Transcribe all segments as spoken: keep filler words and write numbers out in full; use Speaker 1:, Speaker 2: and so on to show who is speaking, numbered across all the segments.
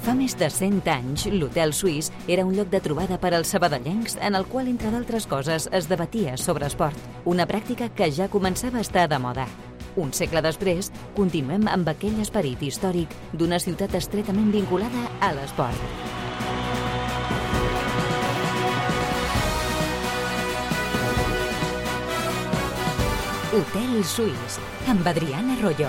Speaker 1: Fa més de cent anys, l'Hotel Suís era un lloc de trobada per als sabadellencs en el qual, entre d'altres coses, es debatia sobre esport. Una pràctica que ja començava a estar de moda. Un segle després, continuem amb aquell esperit històric d'una ciutat estretament vinculada a l'esport. Hotel Suís, amb Adriana Arroyo.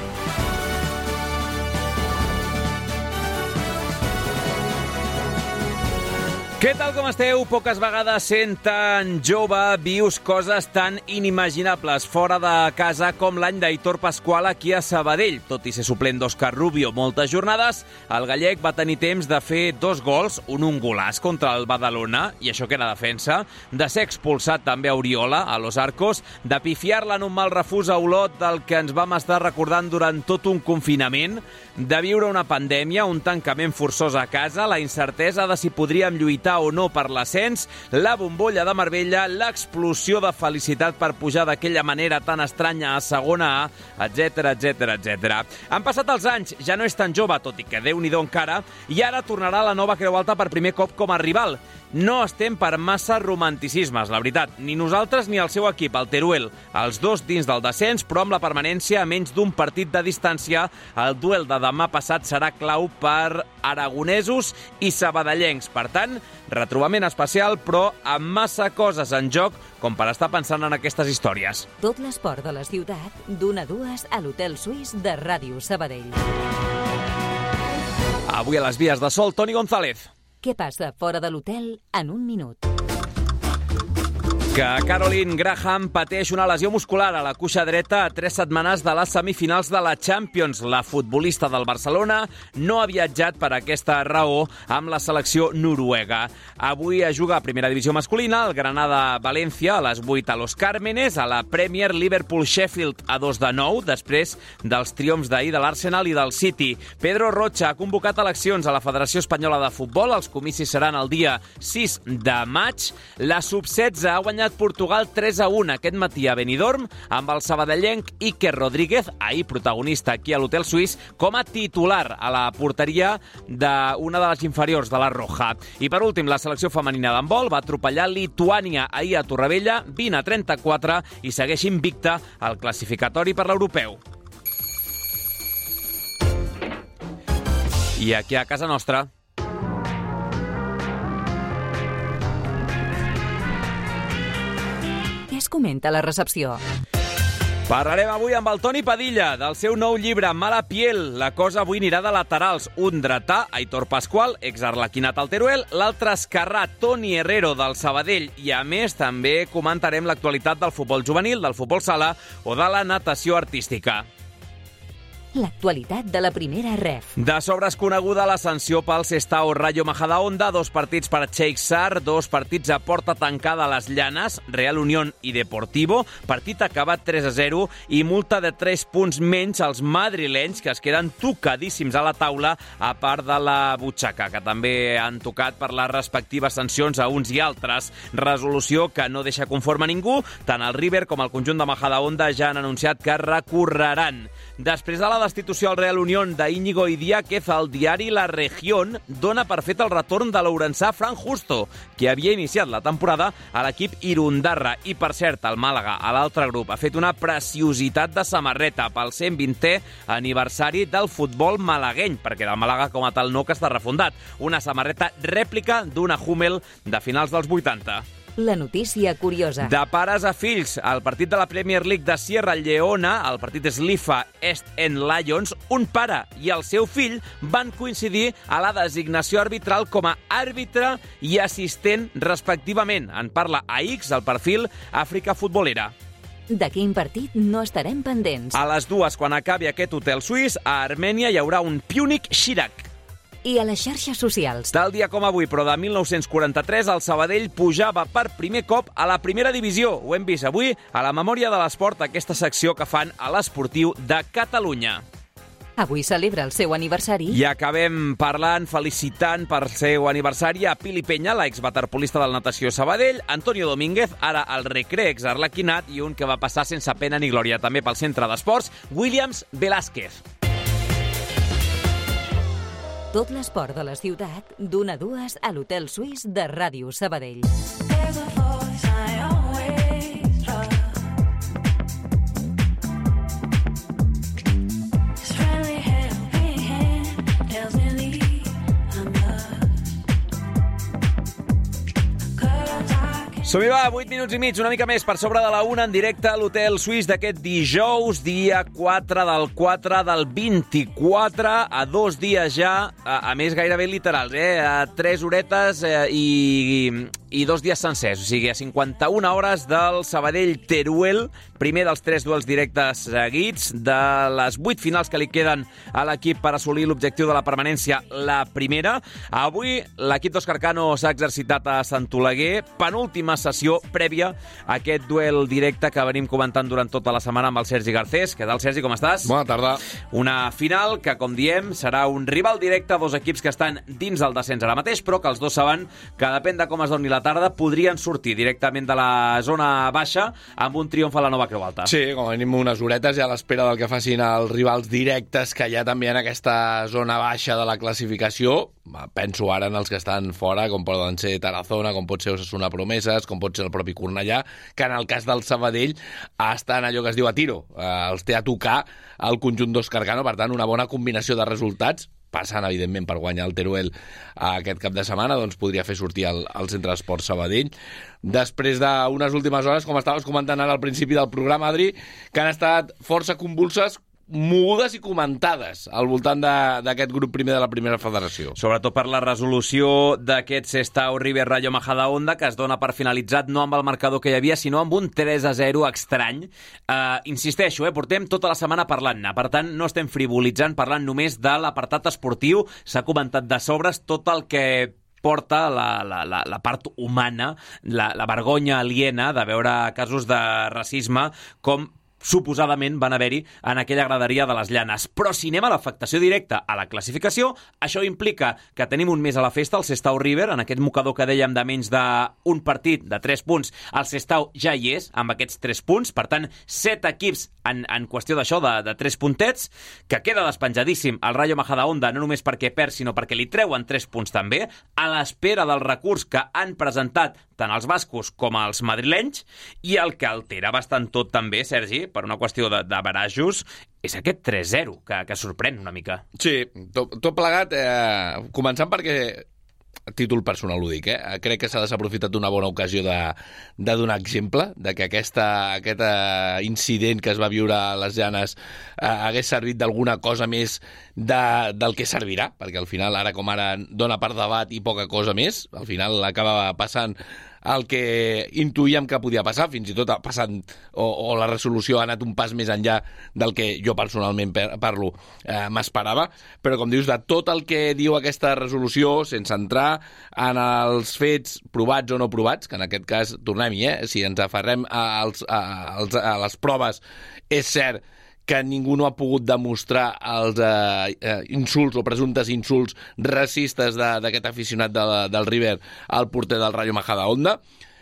Speaker 2: Què tal, com esteu? Poques vegades sent tan jove vius coses tan inimaginables fora de casa com l'any d'Aitor Pasqual aquí a Sabadell. Tot i ser suplent d'Òscar Rubio moltes jornades, el gallec va tenir temps de fer dos gols, un un golaç contra el Badalona, i això que era defensa, de ser expulsat també a Oriola, a Los Arcos, de pifiar-la en un mal refús a Olot del que ens vam estar recordant durant tot un confinament, de viure una pandèmia, un tancament forçós a casa, la incertesa de si podríem lluitar o no per l'ascens, la bombolla de Marbella, l'explosió de felicitat per pujar d'aquella manera tan estranya a segona A, etcètera, etcètera, etcètera. Han passat els anys, ja no és tan jove, tot i que Déu-n'hi-do encara, i ara tornarà a la nova Creu Alta per primer cop com a rival. No estem per massa romanticismes, la veritat. Ni nosaltres ni el seu equip, el Teruel. Els dos dins del descens, però amb la permanència a menys d'un partit de distància. El duel de demà passat serà clau per aragonesos i sabadellencs. Per tant, retrobament especial, però amb massa coses en joc com per estar pensant en aquestes històries.
Speaker 1: Tot l'esport de la ciutat, d'una a dues a l'Hotel Suís de Ràdio Sabadell.
Speaker 2: Avui a les vies de sol, Toni González.
Speaker 1: Què passa fora de l'hotel en un minut?
Speaker 2: Que Caroline Graham pateix una lesió muscular a la cuixa dreta a tres setmanes de les semifinals de la Champions. La futbolista del Barcelona no ha viatjat per aquesta raó amb la selecció noruega. Avui es juga a primera divisió masculina, el Granada-València a les vuit a Los Cármenes, a la Premier Liverpool-Sheffield a dos de nou, després dels triomfs d'ahir de l'Arsenal i del City. Pedro Rocha ha convocat eleccions a la Federació Espanyola de Futbol. Els comicis seran el dia sis de maig. La sub setze ha guanyat Portugal tres a un aquest matí a Benidorm amb el sabadellenc Iker Rodríguez, ahir protagonista aquí a l'Hotel Suís, com a titular a la porteria d'una de les inferiors de la Roja. I per últim, la selecció femenina d'handbol va atropellar Lituània ahir a Torrevella, vint a trenta-quatre, i segueix invicta al classificatori per l'europeu. I aquí a casa nostra,
Speaker 1: es comenta a la recepció.
Speaker 2: Parlarem avui amb el Toni Padilla del seu nou llibre Mala Piel. La cosa avui anirà de laterals. Un dretà, Aitor Pasqual, exarlequinat al Teruel, l'altre esquerrà, Toni Herrero del Sabadell, i a més també comentarem l'actualitat del futbol juvenil, del futbol sala o de la natació artística.
Speaker 1: L'actualitat de la primera ref.
Speaker 2: De sobre és coneguda la sanció pel Sestao Rayo Majadahonda, dos partits per Sheikh Sar, dos partits a porta tancada a les Llanes, Real Unión i Deportivo, partit acabat tres a zero i multa de tres punts menys als madrilenys, que es queden tocadíssims a la taula, a part de la butxaca, que també han tocat per les respectives sancions a uns i altres. Resolució que no deixa conforme a ningú. Tant el River com el conjunt de Majadahonda ja han anunciat que recorreran. Després de la destitució al Real Unión d'Íñigo Idiáquez, el diari La Región dona per fet el retorn de l'ourensà Fran Justo, que havia iniciat la temporada a l'equip Irundarra. I, per cert, el Màlaga, a l'altre grup, ha fet una preciositat de samarreta pel cent vintè aniversari del futbol malagueny, perquè del Màlaga com a tal no, que està refundat. Una samarreta rèplica d'una Hummel de finals dels vuitanta.
Speaker 1: La notícia curiosa.
Speaker 2: De pares a fills, el partit de la Premier League de Sierra Leona, el partit Slifa East End Lions, un pare i el seu fill van coincidir a la designació arbitral com a àrbitre i assistent respectivament. En parla a X, el perfil Àfrica Futbolera.
Speaker 1: De quin partit no estarem pendents?
Speaker 2: A les dues, quan acabi aquest hotel suís, a Armènia hi haurà un Punic Shirak.
Speaker 1: I a les xarxes socials.
Speaker 2: Tal dia com avui, però de mil nou-cents quaranta-tres, el Sabadell pujava per primer cop a la primera divisió. Ho hem vist avui a la Memòria de l'Esport, aquesta secció que fan a l'Esportiu de Catalunya.
Speaker 1: Avui celebra el seu aniversari.
Speaker 2: I acabem parlant, felicitant per seu aniversari a Pili Peña, l'exwaterpolista del Natació Sabadell, Antonio Domínguez, ara al Recre, exarlequinat, i un que va passar sense pena ni glòria també pel centre d'esports, Williams Velázquez.
Speaker 1: Tot l'esport de la ciutat, d'una a dues a l'Hotel Suís de Ràdio Sabadell.
Speaker 2: Som-hi va, vuit minuts i mig, una mica més per sobre de la una, en directe a l'Hotel Suís d'aquest dijous, dia quatre del quatre del vint-i-quatre, a dos dies ja, a, a més gairebé literals, eh? A tres horetes eh, i, i dos dies sencers, o sigui, a cinquanta-una hores del Sabadell-Teruel, primer dels tres duels directes seguits, de les vuit finals que li queden a l'equip per assolir l'objectiu de la permanència, la primera. Avui l'equip d'Òscar Cano s'ha exercitat a Sant Oleguer, penúltima sessió prèvia a aquest duel directe que venim comentant durant tota la setmana amb el Sergi Garcés. Què tal, Sergi, com estàs?
Speaker 3: Bona tarda.
Speaker 2: Una final que, com diem, serà un rival directe, dos equips que estan dins del descens ara mateix, però que els dos saben que depèn de com es doni la tarda, podrien sortir directament de la zona baixa amb un triomf a la Nova Creu Alta.
Speaker 3: Sí, com a mínim unes horetes i a l'espera del que facin els rivals directes que hi ha també en aquesta zona baixa de la classificació. Penso ara en els que estan fora, com poden ser Tarazona, com pot ser Osasuna Promeses, com pot ser el propi Cornellà, que en el cas del Sabadell estan allò que es diu a tiro, els té a tocar el conjunt d'Òscar Cano, per tant una bona combinació de resultats, passant evidentment per guanyar el Teruel aquest cap de setmana, doncs podria fer sortir el, el Centre d'Esports Sabadell. Després d'unes últimes hores, com estaves comentant ara al principi del programa, Adri, que han estat força convulses, mogudes i comentades al voltant d'aquest grup primer de la primera federació.
Speaker 2: Sobretot per la resolució d'aquest Sestao River Rayo Majadahonda, que es dona per finalitzat no amb el marcador que hi havia, sinó amb un tres a zero estrany. Uh, insisteixo, eh, portem tota la setmana parlant-ne, per tant no estem frivolitzant, parlant només de l'apartat esportiu. S'ha comentat de sobres tot el que porta la, la, la, la part humana, la, la vergonya aliena de veure casos de racisme com suposadament van haver-hi en aquella graderia de les Llanes. Però si anem a l'afectació directa a la classificació, això implica que tenim un mes a la festa, el Sestao River, en aquest mocador que dèiem de menys d'un partit, de tres punts, el Sestao ja hi és, amb aquests tres punts, per tant, set equips en, en qüestió d'això, de, de tres puntets, que queda despenjadíssim el Rayo Majadahonda, no només perquè perd, sinó perquè li treuen tres punts també, a l'espera del recurs que han presentat tant els bascos com els madrilenys, i el que altera bastant tot també, Sergi, per una qüestió de, de barajos, és aquest tres zero, que, que sorprèn una mica.
Speaker 3: Sí, tot, tot plegat, eh, començant perquè, a títol personal ho dic, eh, crec que s'ha desaprofitat d'una bona ocasió de, de donar exemple, de que aquesta, aquest eh, incident que es va viure a les Llanes eh, hagués servit d'alguna cosa més de, del que servirà, perquè al final, ara com ara, dona per debat i poca cosa més, al final acaba passant el que intuïem que podia passar, fins i tot ha passat, o, o la resolució ha anat un pas més enllà del que jo personalment parlo, eh, m'esperava, però com dius, de tot el que diu aquesta resolució, sense entrar en els fets provats o no provats, que en aquest cas, tornem-hi, eh, si ens aferrem als, a, als, a les proves, és cert que ningú no ha pogut demostrar els eh, eh, insults o presumptes insults racistes d'aquest aficionat de, del River al porter del Rayo Majadahonda.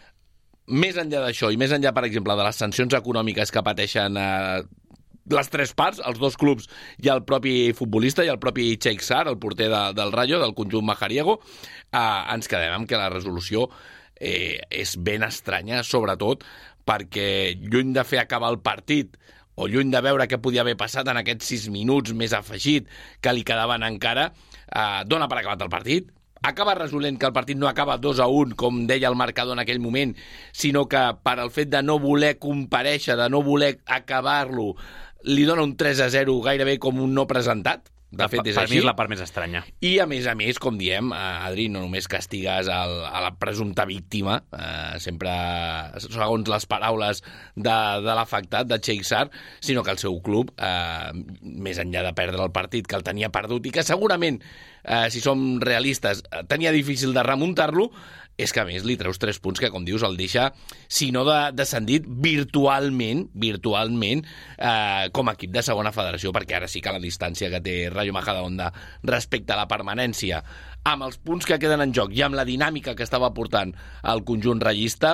Speaker 3: Més enllà d'això, i més enllà, per exemple, de les sancions econòmiques que pateixen eh, les tres parts, els dos clubs i el propi futbolista i el propi Sheikh Sarr, el porter de, del Rayo, del conjunt majariego, eh, ens quedem amb que la resolució eh, és ben estranya, sobretot perquè lluny de fer acabar el partit o lluny de veure què podia haver passat en aquests sis minuts més afegit que li quedaven encara, eh, dona per acabat el partit, acaba resolent que el partit no acaba dos a un, com deia el marcador en aquell moment, sinó que per al fet de no voler comparèixer, de no voler acabar-lo, li dona un tres a zero gairebé com un no presentat. De fet, és
Speaker 2: per
Speaker 3: així.
Speaker 2: mi és la part més estranya.
Speaker 3: I, a més a més, com diem, Adri, no només castigues el, a la presumpta víctima, eh, sempre segons les paraules de, de l'afectat, de Sheikh Sarr, sinó que el seu club, eh, més enllà de perdre el partit, que el tenia perdut i que segurament, eh, si som realistes, tenia difícil de remuntar-lo, és que a més li treus tres punts que, com dius, el deixa, si no de, descendit, virtualment, virtualment, eh, com a equip de segona federació, perquè ara sí que la distància que té Rayo Majadahonda respecte a la permanència, amb els punts que queden en joc i amb la dinàmica que estava portant el conjunt rayista,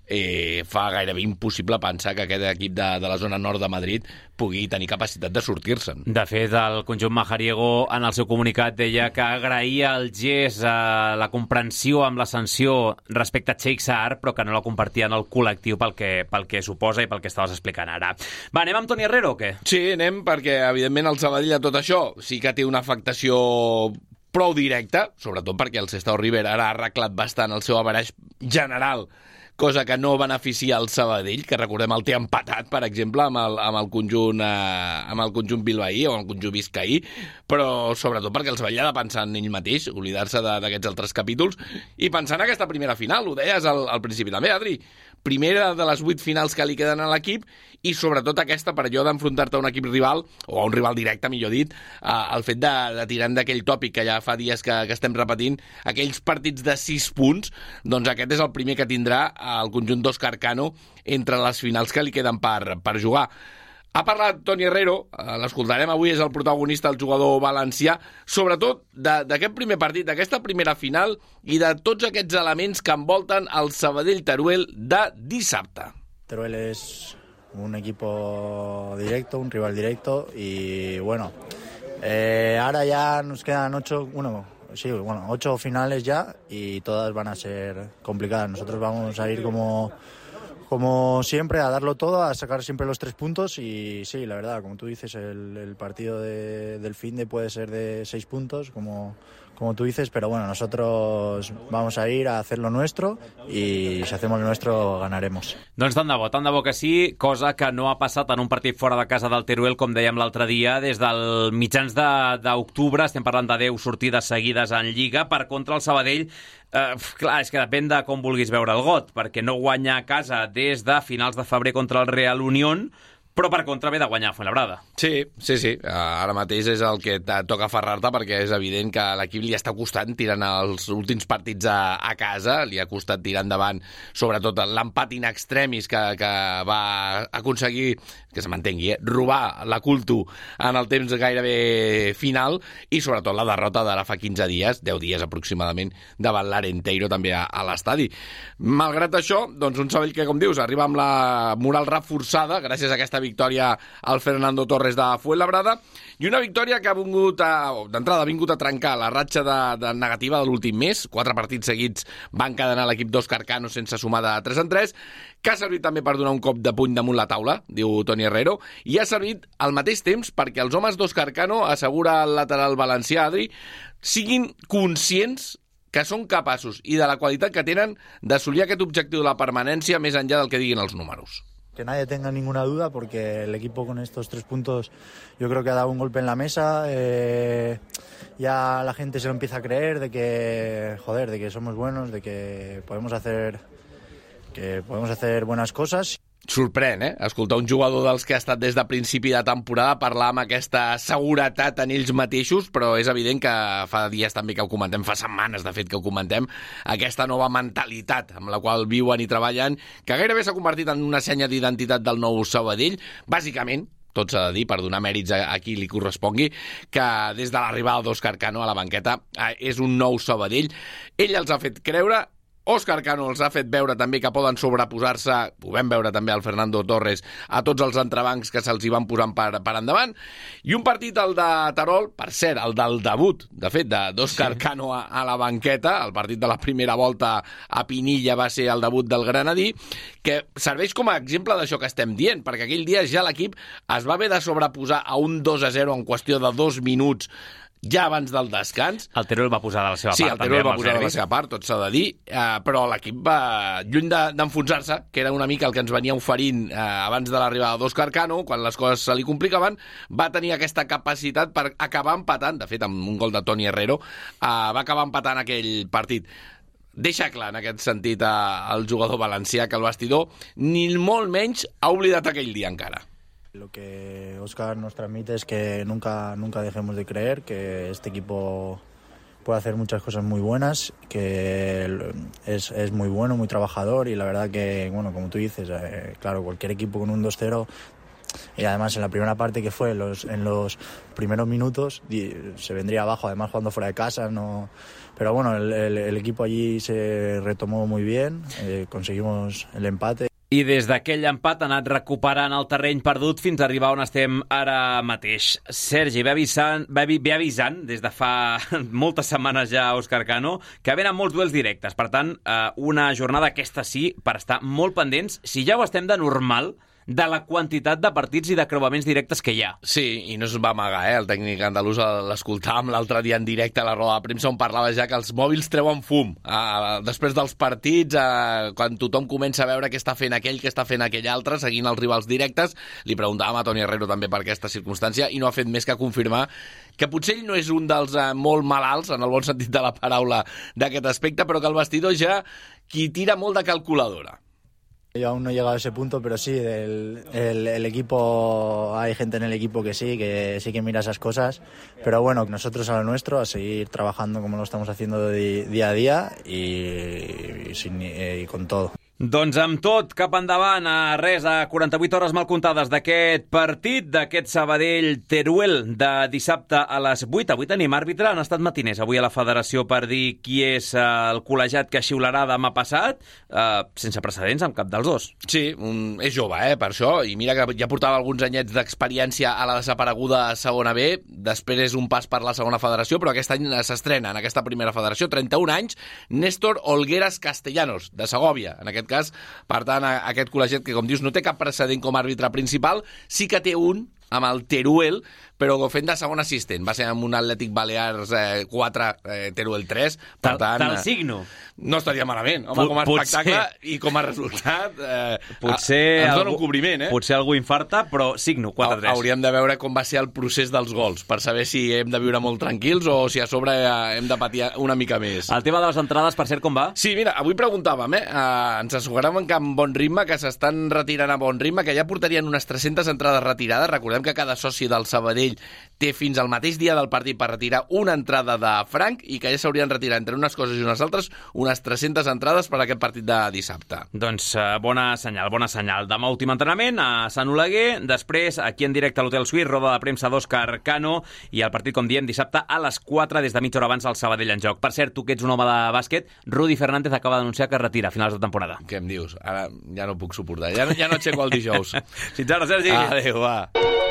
Speaker 3: eh, fa gairebé impossible pensar que aquest equip de, de la zona nord de Madrid pugui tenir capacitat de sortir-se'n.
Speaker 2: De fet, el conjunt majariego en el seu comunicat deia que agraïa el gest, eh, la comprensió amb la sanció respecte a Sheikh Saar, però que no la compartia en el col·lectiu pel que, pel que suposa i pel que estaves explicant ara. Va, anem amb Toni Herrero o què?
Speaker 3: Sí, anem, perquè evidentment el Sabadell a tot això sí que té una afectació prou directa, sobretot perquè el Sestao River ara ha arreglat bastant el seu averaix general, cosa que no beneficia el Sabadell, que recordem el té empatat, per exemple, amb el, amb el conjunt eh, amb el conjunt bilbaí o el conjunt biscaí, però sobretot perquè el Sabadell ha de pensar en ell mateix, oblidar-se d'aquests altres capítols i pensar en aquesta primera final, ho deies al, al principi també, Adri, primera de les vuit finals que li queden a l'equip i sobretot aquesta per allò d'enfrontar-te a un equip rival, o a un rival directe, millor dit, eh, el fet de, de tirar d'aquell tòpic que ja fa dies que, que estem repetint, aquells partits de sis punts, doncs aquest és el primer que tindrà el conjunt d'Òscar Cano entre les finals que li queden per, per jugar. Ha parlat Toni Herrero, l'escoltarem avui, és el protagonista, el jugador valencià, sobretot d'aquest primer partit, d'aquesta primera final i de tots aquests elements que envolten el Sabadell-Teruel de dissabte.
Speaker 4: Teruel es un equipo directo, un rival directo y bueno, eh, ahora ya nos quedan ocho, bueno, sí, bueno, ocho finales ya y todas van a ser complicadas. Nosotros vamos a ir como... como siempre, a darlo todo, a sacar siempre los tres puntos y sí, la verdad, como tú dices, el, el partido de, del finde puede ser de seis puntos, como, como tú dices, pero bueno, nosotros vamos a ir a hacer lo nuestro y si hacemos lo nuestro ganaremos.
Speaker 2: Doncs tant de bo, tant de bo que sí, cosa que no ha passat en un partit fora de casa del Teruel, com dèiem l'altre dia, des del mitjans d'octubre, estem parlant de deu sortides seguides en Lliga, per contra el Sabadell. Uh, clar, és que depèn de com vulguis veure el got, perquè no guanya a casa des de finals de febrer contra el Real Unión, però per contra ve de guanyar a Fuenlabrada.
Speaker 3: Sí, sí, sí. Ara mateix és el que toca aferrar-te perquè és evident que l'equip li està costant tirant els últims partits a, a casa, li ha costat tirar endavant sobretot l'empat in extremis que, que va aconseguir, que se m'entengui, eh? robar la Cultu en el temps gairebé final i sobretot la derrota d'ara fa quinze dies, deu dies aproximadament, davant l'Arenteiro també a, a l'estadi. Malgrat això, doncs un Sabadell que, com dius, arriba amb la moral reforçada gràcies a aquesta victòria al Fernando Torres de Fuenlabrada i una victòria que ha vingut a, d'entrada ha vingut a trencar la ratxa de, de negativa de l'últim mes. Quatre partits seguits van cadenar l'equip d'Òscar Cano sense sumar de tres en tres, que ha servit també per donar un cop de puny damunt la taula, diu Toni Herrero, i ha servit al mateix temps perquè els homes d'Òscar Cano, assegura el lateral valencià, Adri, siguin conscients que són capaços i de la qualitat que tenen d'assolir aquest objectiu de la permanència més enllà del que diguin els números.
Speaker 4: Que nadie tenga ninguna duda porque el equipo con estos tres puntos yo creo que ha dado un golpe en la mesa, eh, ya la gente se lo empieza a creer de que, joder, de que somos buenos, de que podemos hacer, que podemos hacer buenas cosas.
Speaker 3: Sorprèn, eh? Escoltar un jugador dels que ha estat des de principi de temporada parlar amb aquesta seguretat en ells mateixos, però és evident que fa dies també que ho comentem, fa setmanes de fet que ho comentem, aquesta nova mentalitat amb la qual viuen i treballen, que gairebé s'ha convertit en una senya d'identitat del nou Sabadell, bàsicament, tot s'ha de dir, per donar mèrits a, a qui li correspongui, que des de l'arribada d'Òscar Cano a la banqueta eh, és un nou Sabadell. Ell els ha fet creure, Òscar Cano els ha fet veure també que poden sobreposar-se, ho vam veure també al Fernando Torres, a tots els entrebancs que se'ls hi van posant per, per endavant, i un partit, el de Terol, per cert, el del debut, de fet, d'Òscar sí. Cano a, a la banqueta, el partit de la primera volta a Pinilla va ser el debut del granadí, que serveix com a exemple d'això que estem dient, perquè aquell dia ja l'equip es va haver de sobreposar a un dos a zero en qüestió de dos minuts, ja abans del descans.
Speaker 2: El Teruel va posar de la seva
Speaker 3: sí,
Speaker 2: part.
Speaker 3: Sí, el Teruel va posar de la seva part, tot s'ha de dir, eh, però l'equip va, lluny d'enfonsar-se, que era una mica el que ens venia oferint eh, abans de l'arribada d'Òscar Cano, quan les coses se li complicaven, va tenir aquesta capacitat per acabar empatant, de fet, amb un gol de Toni Herrero, eh, va acabar empatant aquell partit. Deixa clar, en aquest sentit, eh, el jugador valencià, que el vestidor, ni molt menys ha oblidat aquell dia encara.
Speaker 4: Lo que Óscar nos transmite es que nunca, nunca dejemos de creer que este equipo puede hacer muchas cosas muy buenas, que es, es muy bueno, muy trabajador y la verdad que, bueno, como tú dices, eh, claro, cualquier equipo con un dos cero y además en la primera parte que fue, los, en los primeros minutos, se vendría abajo, además jugando fuera de casa, no... Pero bueno, el, el, el equipo allí se retomó muy bien, eh, conseguimos el empate.
Speaker 2: I des d'aquell empat ha anat recuperant el terreny perdut fins a arribar on estem ara mateix. Sergi, ve avisant, ve, ve avisant des de fa moltes setmanes ja, Òscar Cano, que venen molts duels directes. Per tant, una jornada aquesta sí, per estar molt pendents, si ja ho estem de normal, de la quantitat de partits i de creuaments directes que hi ha.
Speaker 3: Sí, i no es va amagar, eh? El tècnic andalús l'escoltàvem l'altre dia en directe a la roda de premsa on parlava ja que els mòbils treuen fum. Ah, després dels partits, ah, quan tothom comença a veure què està fent aquell, què està fent aquell altre, seguint els rivals directes, li preguntàvem a Toni Herrero també per aquesta circumstància i no ha fet més que confirmar que potser ell no és un dels eh, molt malalts, en el bon sentit de la paraula, d'aquest aspecte, però que el vestidor ja qui tira molt de calculadora.
Speaker 4: Yo aún no he llegado a ese punto, pero sí, el, el, el equipo, hay gente en el equipo que sí, que sí que mira esas cosas, pero bueno, nosotros a lo nuestro, a seguir trabajando como lo estamos haciendo día a día y, y, sin, y con todo.
Speaker 2: Doncs amb tot, cap endavant, a res, a quaranta-vuit hores mal comptades d'aquest partit, d'aquest Sabadell-Teruel de dissabte a les vuit. Avui tenim àrbitre, han estat matiners avui a la federació per dir qui és el col·legiat que xiularà demà passat, eh, sense precedents amb cap dels dos.
Speaker 3: Sí, un, és jove, eh, per això, i mira que ja portava alguns anyets d'experiència a la desapareguda segona B, després és un pas per la segona federació, però aquest any s'estrena en aquesta primera federació, trenta-un anys, Néstor Olgueras Castellanos, de Segòvia, en aquest cas, per tant, aquest col·legiat que, com dius, no té cap precedent com a àrbitre principal, sí que té un amb el Teruel, però fent de segon assistent. Va ser amb un Atlètic Balears eh, quatre, eh, Teruel tres, per tant...
Speaker 2: Te'l signo.
Speaker 3: No estaria malament, home, com a espectacle i com a resultat eh,
Speaker 2: potser
Speaker 3: ens dona
Speaker 2: algú,
Speaker 3: un cobriment, eh?
Speaker 2: Potser algú infarta, però signo, quatre tres.
Speaker 3: Hauríem de veure com va ser el procés dels gols, per saber si hem de viure molt tranquils o si a sobre hem de patir una mica més.
Speaker 2: El tema de les entrades, per cert, com va?
Speaker 3: Sí, mira, avui preguntàvem, eh? Uh, ens asseguràvem que amb bon ritme, que s'estan retirant a bon ritme, que ja portarien unes tres-centes entrades retirades. Recordem que cada soci del Sabadell té fins al mateix dia del partit per retirar una entrada de franc i que ja s'haurien retirat entre unes coses i unes altres unes tres-centes entrades per a aquest partit de dissabte.
Speaker 2: Doncs uh, bona senyal, bona senyal. Demà últim entrenament a Sant Oleguer, després aquí en directe a l'Hotel Suís, roda de premsa d'Òscar Cano i el partit, com diem, dissabte a les quatre des de mitja hora abans al Sabadell en joc. Per cert, tu que ets un home de bàsquet, Rudy Fernández acaba d'anunciar que es retira a finals de temporada.
Speaker 3: Què em dius? Ara ja no puc suportar. Ja no, ja no aixeco el dijous.
Speaker 2: Fins ara, Sergi.
Speaker 3: Adéu, va.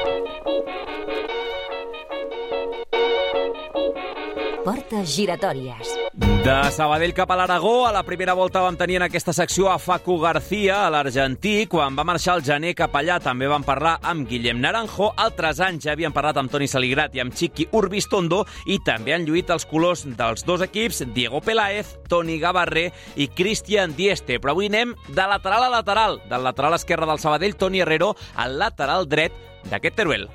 Speaker 1: Portes giratòries.
Speaker 2: De Sabadell cap a l'Aragó, a la primera volta vam tenir en aquesta secció a Facu García, a l'argentí. Quan va marxar el gener cap allà també vam parlar amb Guillem Naranjo. Altres anys ja havíem parlat amb Toni Saligrat i amb Chiqui Urbistondo i també han lluït els colors dels dos equips, Diego Peláez, Toni Gavarré i Cristian Dieste. Però avui anem de lateral a lateral, del lateral esquerre del Sabadell, Toni Herrero, al lateral dret d'aquest Teruel.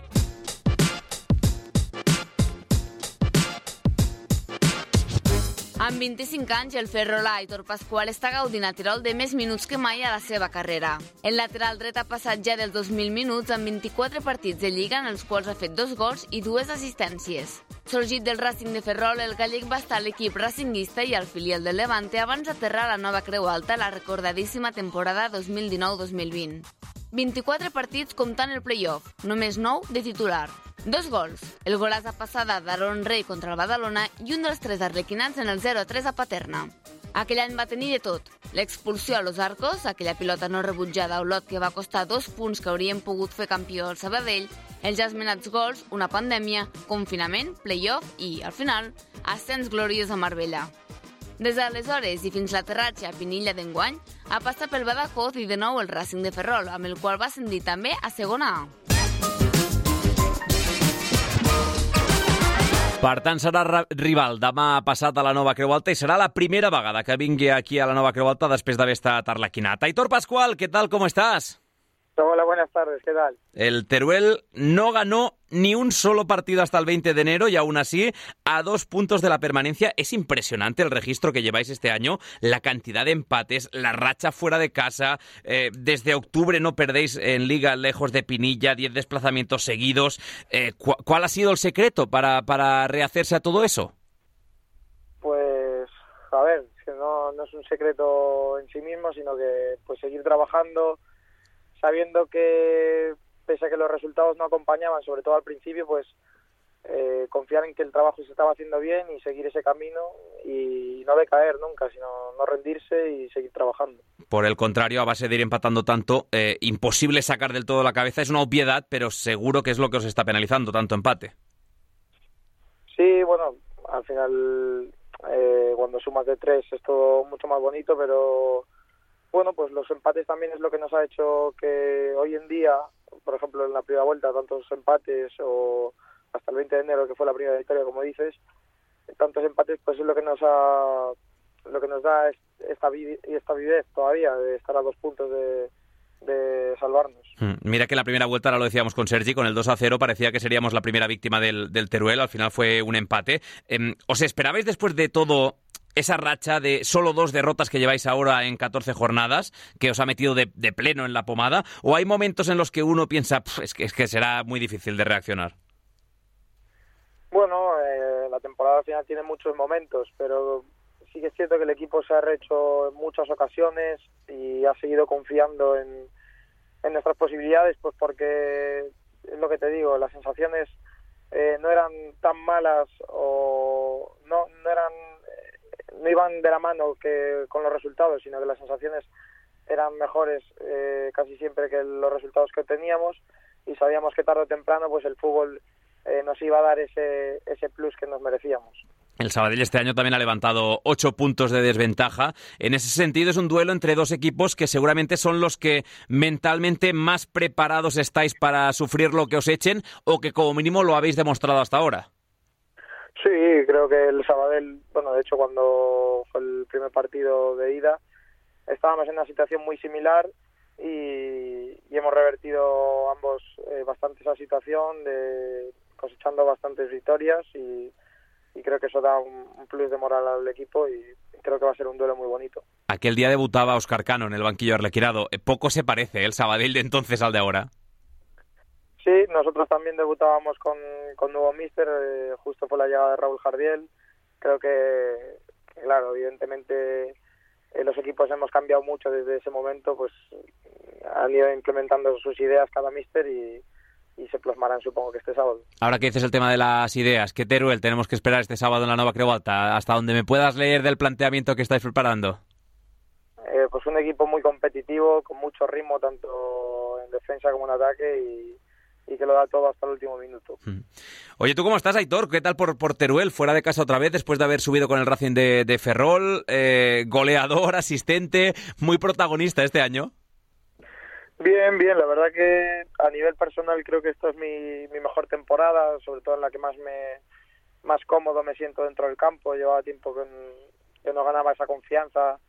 Speaker 5: Amb vint-i-cinc anys, el ferrolà Aitor Pascual està gaudint a Tirol de més minuts que mai a la seva carrera. El lateral dret ha passat ja dels dos mil minuts amb vint-i-quatre partits de Lliga en els quals ha fet dos gols i dues assistències. Sorgit del Racing de Ferrol, el gallec va estar a l'equip racinguista i al filial del Levante abans d'aterrar a la nova Creu Alta la recordadíssima temporada dos mil dinou dos mil vint. vint-i-quatre partits comptant el play-off, només nou de titular. Dos gols, el golaç a passada d'Aaron Rey contra el Badalona i un dels tres arlequinats en el zero a tres a Paterna. Aquell any va tenir de tot. L'expulsió a Los Arcos, aquella pilota no rebutjada a Olot que va costar dos punts que haurien pogut fer campió al Sabadell, els ja esmenats gols, una pandèmia, confinament, play-off i, al final, ascens gloriós a Marbella. Des d'aleshores i fins l'aterratge a Pinilla d'enguany, ha passat pel Badajoz i de nou el Racing de Ferrol, amb el qual va ascendir també a segona A.
Speaker 2: Per tant, serà rival demà passat a la nova Creu Alta i serà la primera vegada que vingui aquí a la nova Creu Alta després d'haver estat arlequinat. Aitor Pascual, ¿qué tal? ¿Cómo estás?
Speaker 6: Hola, buenas tardes, ¿qué tal?
Speaker 2: El Teruel no ganó ni un solo partido hasta el veinte de enero y aún así a dos puntos de la permanencia. Es impresionante el registro que lleváis este año, la cantidad de empates, la racha fuera de casa. Eh, desde octubre no perdéis en Liga lejos de Pinilla, diez desplazamientos seguidos. Eh, ¿cu ¿Cuál ha sido el secreto para, para rehacerse a todo eso?
Speaker 6: Pues, a ver, es que no, no es un secreto en sí mismo, sino que pues seguir trabajando, sabiendo que pese a que los resultados no acompañaban, sobre todo al principio, pues eh, confiar en que el trabajo se estaba haciendo bien y seguir ese camino y no decaer nunca, sino no rendirse y seguir trabajando.
Speaker 2: Por el contrario, a base de ir empatando tanto, eh, imposible sacar del todo la cabeza. Es una obviedad, pero seguro que es lo que os está penalizando, tanto empate.
Speaker 6: Sí, bueno, al final eh, cuando sumas de tres es todo mucho más bonito, pero bueno, pues los empates también es lo que nos ha hecho que hoy en día, por ejemplo en la primera vuelta, tantos empates o hasta el veinte de enero que fue la primera victoria, como dices, tantos empates pues es lo que nos ha lo que nos da esta estabilidad todavía de estar a dos puntos de, de salvarnos.
Speaker 2: Mira que en la primera vuelta, ahora lo decíamos con Sergi, con el dos a cero parecía que seríamos la primera víctima del, del Teruel, al final fue un empate. Eh, ¿Os esperabais después de todo esa racha de solo dos derrotas que lleváis ahora en catorce jornadas, que os ha metido de, de pleno en la pomada? ¿O hay momentos en los que uno piensa, es que, es que será muy difícil de reaccionar?
Speaker 6: Bueno, eh, la temporada al final tiene muchos momentos, pero sí que es cierto que el equipo se ha rehecho en muchas ocasiones y ha seguido confiando en, en nuestras posibilidades, pues porque es lo que te digo, las sensaciones eh, no eran tan malas o no, no eran no iban de la mano que con los resultados, sino que las sensaciones eran mejores eh, casi siempre que los resultados que teníamos, y sabíamos que tarde o temprano pues el fútbol eh, nos iba a dar ese ese plus que nos merecíamos.
Speaker 2: El Sabadell este año también ha levantado ocho puntos de desventaja. En ese sentido es un duelo entre dos equipos que seguramente son los que mentalmente más preparados estáis para sufrir lo que os echen, o que como mínimo lo habéis demostrado hasta ahora.
Speaker 6: Sí, creo que el Sabadell, bueno, de hecho cuando fue el primer partido de ida estábamos en una situación muy similar y, y hemos revertido ambos eh, bastante esa situación, de cosechando bastantes victorias, y, y creo que eso da un, un plus de moral al equipo y creo que va a ser un duelo muy bonito.
Speaker 2: Aquel día debutaba Óscar Cano en el banquillo de Arlequirado. Poco se parece el Sabadell de entonces al de ahora.
Speaker 6: Sí, nosotros también debutábamos con, con nuevo míster, eh, justo por la llegada de Raúl Jardiel. Creo que, que claro, evidentemente eh, los equipos hemos cambiado mucho desde ese momento, pues han ido implementando sus ideas cada míster y, y se plasmarán, supongo que este sábado.
Speaker 2: Ahora que dices el tema de las ideas, ¿qué Teruel tenemos que esperar este sábado en la Nova Creu Alta? Hasta donde me puedas leer del planteamiento que estáis preparando.
Speaker 6: Eh, pues un equipo muy competitivo, con mucho ritmo, tanto en defensa como en ataque, y y que lo da todo hasta el último minuto.
Speaker 2: Oye, ¿tú cómo estás, Aitor? ¿Qué tal por, por Teruel? Fuera de casa otra vez, después de haber subido con el Racing de, de Ferrol, eh, goleador, asistente, muy protagonista este año.
Speaker 6: Bien, bien, la verdad que a nivel personal creo que esta es mi, mi mejor temporada, sobre todo en la que más me más cómodo me siento dentro del campo. Llevaba tiempo que, que no ganaba esa confianza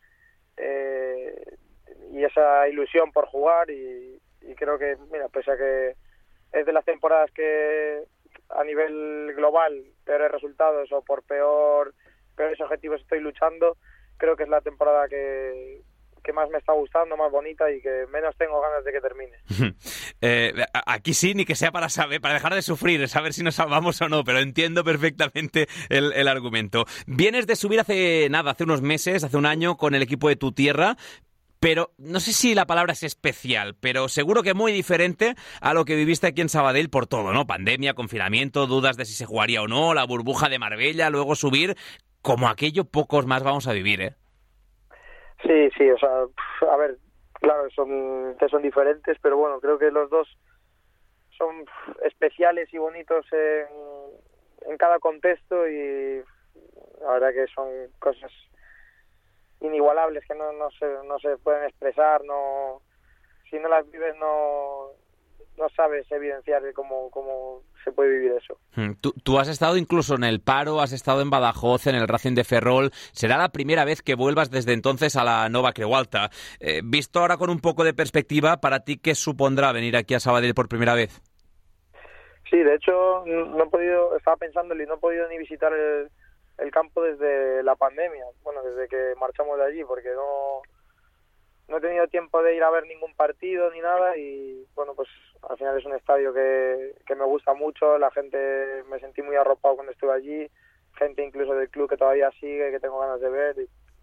Speaker 6: eh, y esa ilusión por jugar, y, y creo que, mira, pese a que es de las temporadas que a nivel global peores resultados o por peor peores objetivos estoy luchando, creo que es la temporada que, que más me está gustando, más bonita y que menos tengo ganas de que termine.
Speaker 2: eh, aquí sí, ni que sea para saber, para dejar de sufrir, saber si nos salvamos o no, pero entiendo perfectamente el, el argumento. Vienes de subir hace nada, hace unos meses, hace un año, con el equipo de tu tierra, pero no sé si la palabra es especial, pero seguro que muy diferente a lo que viviste aquí en Sabadell por todo, ¿no? Pandemia, confinamiento, dudas de si se jugaría o no, la burbuja de Marbella, luego subir. Como aquello, pocos más vamos a vivir, ¿eh?
Speaker 6: Sí, sí, o sea, a ver, claro, son que son diferentes, pero bueno, creo que los dos son especiales y bonitos en, en cada contexto, y la verdad que son cosas inigualables que no no se no se pueden expresar. No, si no las vives no no sabes evidenciar cómo cómo se puede vivir eso.
Speaker 2: Tú, tú has estado incluso en el Paro, has estado en Badajoz, en el Racing de Ferrol. Será la primera vez que vuelvas desde entonces a la Nova Creu Alta. Eh, visto ahora con un poco de perspectiva, ¿para ti qué supondrá venir aquí a Sabadell por primera vez?
Speaker 6: Sí, de hecho no he podido, estaba pensándolo y no he podido ni visitar el el campo desde la pandemia, bueno, desde que marchamos de allí, porque no no he tenido tiempo de ir a ver ningún partido ni nada, y bueno, pues al final es un estadio que, que me gusta mucho, la gente, me sentí muy arropado cuando estuve allí, gente incluso del club que todavía sigue, que tengo ganas de ver, y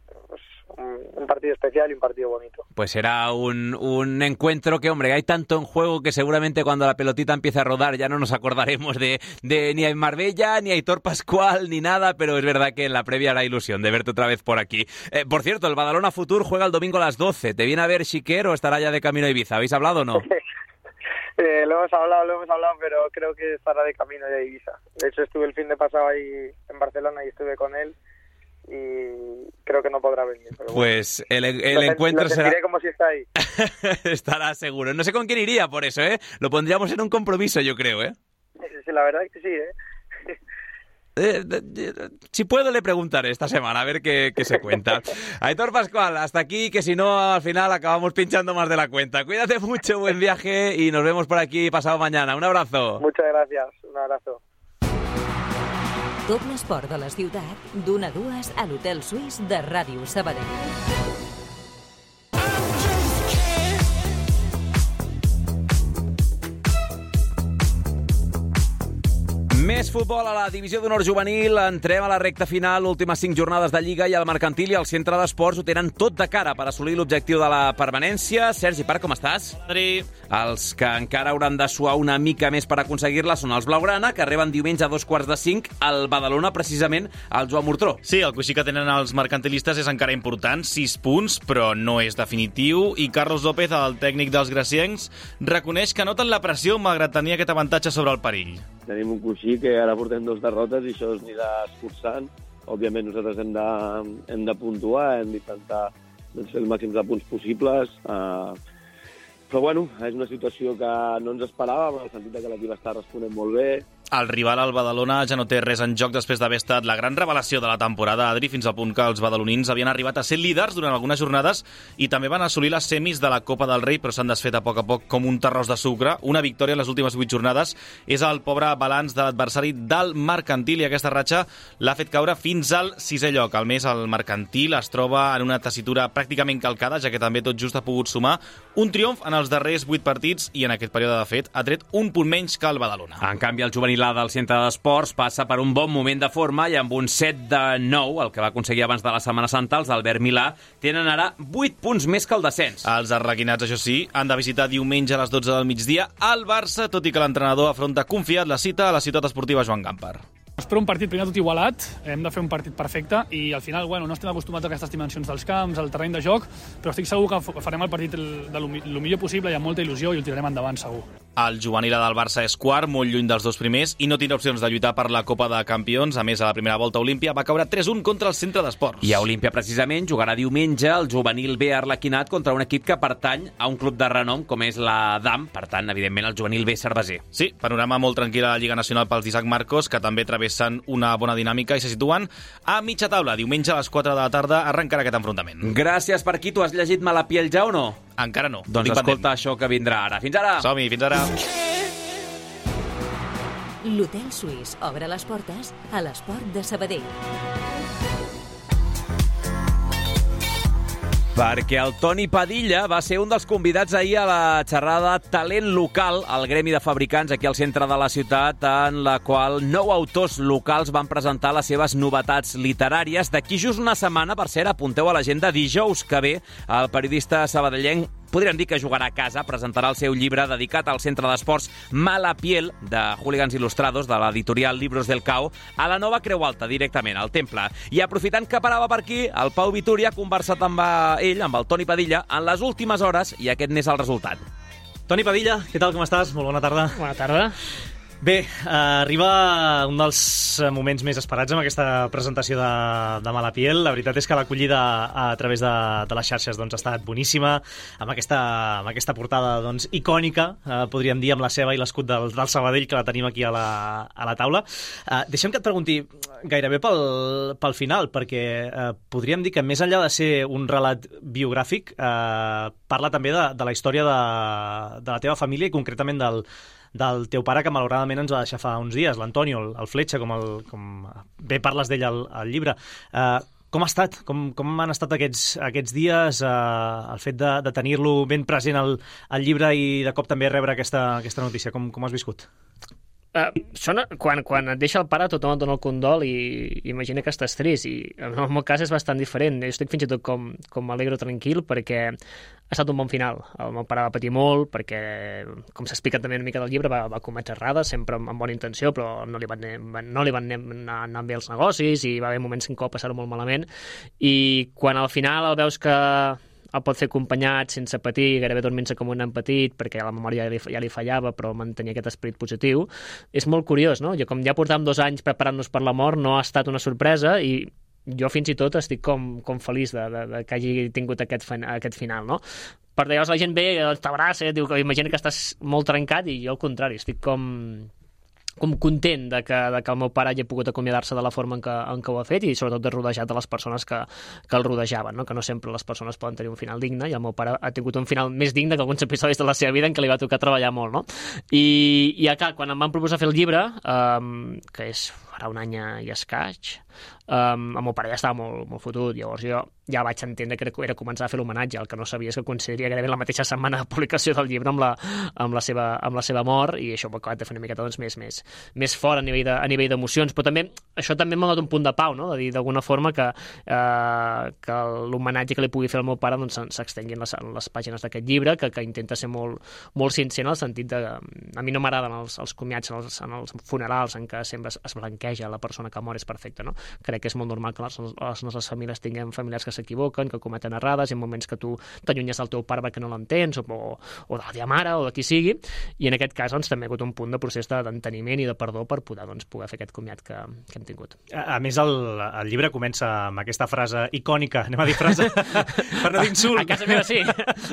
Speaker 6: pues, un, un partido especial y un partido bonito.
Speaker 2: Pues será un, un encuentro que, hombre, hay tanto en juego que seguramente cuando la pelotita empiece a rodar ya no nos acordaremos de, de ni a Marbella, ni a Aitor Pascual, ni nada, pero es verdad que en la previa hará ilusión de verte otra vez por aquí. Eh, por cierto, el Badalona Futur juega el domingo a las doce. ¿Te viene a ver Xiquer o estará ya de camino a Ibiza? ¿Habéis hablado o no?
Speaker 6: eh, lo hemos hablado, lo hemos hablado, pero creo que estará de camino de Ibiza. De hecho, estuve el fin de pasado ahí en Barcelona y estuve con él. Y creo que no podrá venir. Pero
Speaker 2: pues
Speaker 6: bueno,
Speaker 2: el, el
Speaker 6: lo,
Speaker 2: encuentro
Speaker 6: lo
Speaker 2: será...
Speaker 6: como si está ahí.
Speaker 2: Estará seguro. No sé con quién iría por eso, ¿eh? Lo pondríamos en un compromiso, yo creo, ¿eh?
Speaker 6: Sí, la verdad es que sí, ¿eh?
Speaker 2: Eh, eh, si puedo le preguntaré esta semana a ver qué, qué se cuenta. Aitor Pascual, hasta aquí, que si no al final acabamos pinchando más de la cuenta. Cuídate mucho, buen viaje y nos vemos por aquí pasado mañana. Un abrazo.
Speaker 6: Muchas gracias, un abrazo.
Speaker 1: Tot l'esport de la ciutat, d'una a dues a l'Hotel Suís de Ràdio Sabadell.
Speaker 2: Més futbol a la divisió d'honor juvenil. Entrem a la recta final, últimes cinc jornades de Lliga i el Mercantil i el Centre d'Esports ho tenen tot de cara per assolir l'objectiu de la permanència. Sergi Parc, com estàs?
Speaker 7: Adri.
Speaker 2: Els que encara hauran de suar una mica més per aconseguir-la són els blaugrana, que reben diumenge a dos quarts de cinc al Badalona, precisament al Joan Mortró.
Speaker 7: Sí, el coixí que tenen els mercantilistes és encara important, sis punts, però no és definitiu, i Carlos López, el tècnic dels graciencs, reconeix que noten la pressió malgrat tenir aquest avantatge sobre el perill.
Speaker 8: Tenim un coixí que ara portem dos derrotes i això anirà escurçant. Òbviament nosaltres hem de, hem de puntuar, hem d'intentar doncs, fer els màxims de punts possibles. Uh, però bueno, és una situació que no ens esperàvem, en el sentit que l'equip està responent molt bé.
Speaker 7: El rival, el Badalona, ja no té res en joc després d'haver estat la gran revelació de la temporada, Adri, fins al punt que els badalonins havien arribat a ser líders durant algunes jornades i també van assolir les semis de la Copa del Rei, però s'han desfet a poc a poc com un terròs de sucre. Una victòria en les últimes vuit jornades és el pobre balanç de l'adversari del Mercantil i aquesta ratxa l'ha fet caure fins al sisè lloc. Al més, el Mercantil es troba en una tessitura pràcticament calcada, ja que també tot just ha pogut sumar un triomf en els darrers vuit partits i en aquest període, de fet, ha tret un punt menys que el Badalona.
Speaker 2: En canvi, el juvenil A del Centre d'Esports passa per un bon moment de forma i amb un set de nou, el que va aconseguir abans de la Setmana Santa, els d'Albert Milà tenen ara vuit punts més que el descens.
Speaker 7: Els arrequinats, això sí, han de visitar diumenge a les dotze del migdia al Barça, tot i que l'entrenador afronta confiat la cita a la ciutat esportiva Joan Gamper.
Speaker 9: Espero un partit primer tot igualat, hem de fer un partit perfecte i al final, bueno, no estem acostumats a aquestes dimensions dels camps, al terreny de joc, però estic segur que farem el partit de lo millor possible i amb molta il·lusió i el tirarem endavant, segur.
Speaker 7: El juvenil del Barça és quart, molt lluny dels dos primers, i no tindrà opcions de lluitar per la Copa de Campions. A més, a la primera volta Olímpia va caure tres un contra el Centre d'Esports.
Speaker 2: I a Olímpia, precisament, jugarà diumenge el juvenil B Arlequinat contra un equip que pertany a un club de renom com és la D A M, per tant, evidentment, el juvenil B Cerveser.
Speaker 7: Sí, panorama molt tranquil a la Lliga Nacional pels d'Isaac Marcos, que també travessen una bona dinàmica i se situen a mitja taula. Diumenge a les quatre de la tarda arrencarà aquest enfrontament.
Speaker 2: Gràcies per aquí. Tu has llegit Malapiel ja o no?
Speaker 7: Encara no.
Speaker 2: Doncs escolta pendent. Això que vindrà ara. Fins ara!
Speaker 7: Som-hi, fins ara!
Speaker 1: L'Hotel Suís obre les portes a l'esport de Sabadell.
Speaker 2: Perquè el Toni Padilla va ser un dels convidats ahir a la xerrada Talent Local al Gremi de Fabricants aquí al centre de la ciutat, en la qual nou autors locals van presentar les seves novetats literàries. D'aquí just una setmana, per cert, apunteu a l'agenda, dijous que ve, el periodista sabadellenc, podríem dir que jugarà a casa, presentarà el seu llibre dedicat al centre d'esports Mala Piel, de Hooligans Ilustrados, de l'editorial Libros del Cao, a la nova Creu Alta, directament, al Temple. I aprofitant que parava per aquí, el Pau Vituri ha conversat amb ell, amb el Toni Padilla, en les últimes hores, i aquest n'és el resultat.
Speaker 10: Toni Padilla, què tal, com estàs? Molt bona tarda.
Speaker 11: Bona tarda.
Speaker 10: Bé, eh, arriba un dels moments més esperats amb aquesta presentació de, de Mala Piel. La veritat és que l'acollida a, a través de, de les xarxes doncs, ha estat boníssima, amb aquesta, amb aquesta portada doncs, icònica, eh, podríem dir, amb la seva i l'escut del, del Sabadell, que la tenim aquí a la, a la taula. Eh, deixa'm que et pregunti gairebé pel, pel final, perquè eh, podríem dir que més enllà de ser un relat biogràfic, eh, parla també de, de la història de, de la teva família i concretament del del teu pare, que malauradament ens va deixar fa uns dies, l'Antonio, el, el Fletxa, com, el, com bé parles d'ell al, al llibre. Uh, com ha estat? Com, com han estat aquests, aquests dies, uh, el fet de, de tenir-lo ben present al, al llibre i de cop també rebre aquesta, aquesta notícia? Com, com has viscut?
Speaker 11: Uh, sona, quan, quan et deixa el pare tothom et dona el condol i imagina que estàs trist, i en el meu cas és bastant diferent. Jo estic fins i tot com, com alegre tranquil perquè ha estat un bon final. El meu pare va patir molt perquè, com s'explica també una mica del llibre, va, va cometre errades, sempre amb, amb bona intenció, però no li van, no li van anar, anar bé els negocis i va haver moments en què va passar-ho molt malament, i quan al final el veus que el pot fer acompanyat, sense patir, gairebé dormint-se com un nen petit, perquè la memòria ja li, ja li fallava, però mantenia aquest esperit positiu. És molt curiós, no? Jo, com ja portàvem dos anys preparant-nos per la mort, no ha estat una sorpresa, i jo fins i tot estic com, com feliç de, de, de que hagi tingut aquest, aquest final, no? Per llavors la gent ve, t'abraça, diu que imagina que estàs molt trencat, i jo al contrari, estic com... com content de que, de que el meu pare hagi pogut acomiadar-se de la forma en què, en què ho ha fet, i sobretot de rodejat de les persones que, que el rodejaven, no? Que no sempre les persones poden tenir un final digne, i el meu pare ha tingut un final més digne que alguns episodis de la seva vida en què li va tocar treballar molt, no? I, i acá, quan em van proposar fer el llibre, um, que és farà un any i escaig, um, el meu pare ja estava molt, molt fotut, llavors jo ja vaig entendre que era, era començar a fer l'homenatge. El que no sabia és que coincidiria gairebé la mateixa setmana de publicació del llibre amb la, amb la, seva, amb la seva mort, i això m'ha acabat de fer una miqueta doncs, més, més, més fort a nivell de, a nivell d'emocions, però també això també m'ha donat un punt de pau, no? De dir d'alguna forma que, eh, que l'homenatge que li pugui fer al meu pare doncs, s'extengui en les, en les pàgines d'aquest llibre, que, que intenta ser molt, molt sincer en el sentit de... A mi no m'agraden els, els comiats en els, en els funerals en què sempre es, es blanqueja la persona que mor, és perfecte, no? Crec que és molt normal que les, les nostres famílies tinguem familiars que s'equivoquen, que cometen errades, en moments que tu t'allunyes del teu pare perquè no l'entens, o, o de la teva mare, o de qui sigui, i en aquest cas doncs, també ha hagut un punt de procés d'enteniment i de perdó per poder, doncs, poder fer aquest comiat que, que hem tingut.
Speaker 10: A, a més, el, el llibre comença amb aquesta frase icònica, anem a dir frase, per no dir insult.
Speaker 11: A casa meva sí.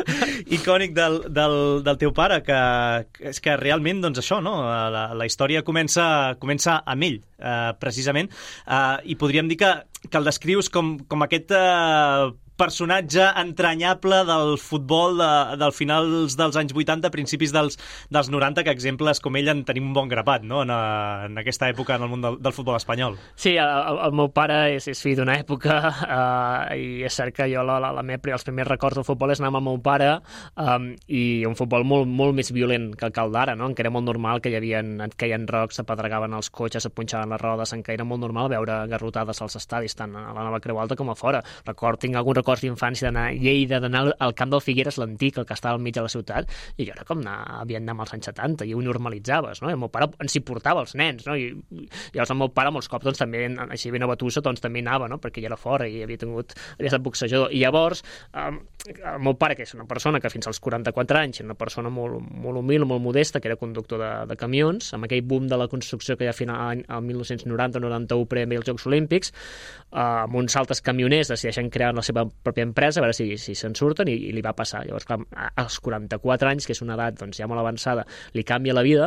Speaker 10: Icònic del, del, del teu pare, que, que és que realment, doncs això, no? La, la història comença, comença amb ell, eh, precisament, eh, i podríem dir que, que el descrius com, com aquest eh, personatge entranyable del futbol de, del finals dels anys vuitanta, principis dels, dels noranta, que exemples com ell en tenim un bon grapat, no? en, en aquesta època en el món del, del futbol espanyol.
Speaker 11: Sí, el, el meu pare és, és fill d'una època, eh, i és cert que jo la, la, la meva, els primers records del futbol és anar amb el meu pare, um, i un futbol molt, molt més violent que el cal d'ara, no? En què era molt normal que hi havia, et queien rocs, s'apedregaven els cotxes, et punxaven les rodes, en què era molt normal veure garrotades als estadis, tant a la Nova Creu Alta com a fora. Record, tinc algun records d'infància d'anar a Lleida, d'anar al camp del Figueres, l'antic, el que estava al mig de la ciutat, i jo era com anar a Vietnam als anys setanta, i ho normalitzaves, no? I el meu pare ens hi portava els nens, no? I, i llavors el meu pare molts cops doncs, també, així ben a Batussa, doncs, també anava, no? Perquè ell era fora i havia tingut, havia estat boxejador. I llavors, eh, el meu pare, que és una persona que fins als quaranta-quatre anys era una persona molt, molt humil, molt modesta, que era conductor de, de camions, amb aquell boom de la construcció que hi ha fins al mil nou-cents noranta noranta-u previ als Jocs Olímpics, eh, amb uns altres camioners decideixen crear la seva pròpia empresa, a veure si si se'n surten, i, i li va passar. Llavors, clar, als quaranta-quatre anys, que és una edat doncs, ja molt avançada, li canvia la vida,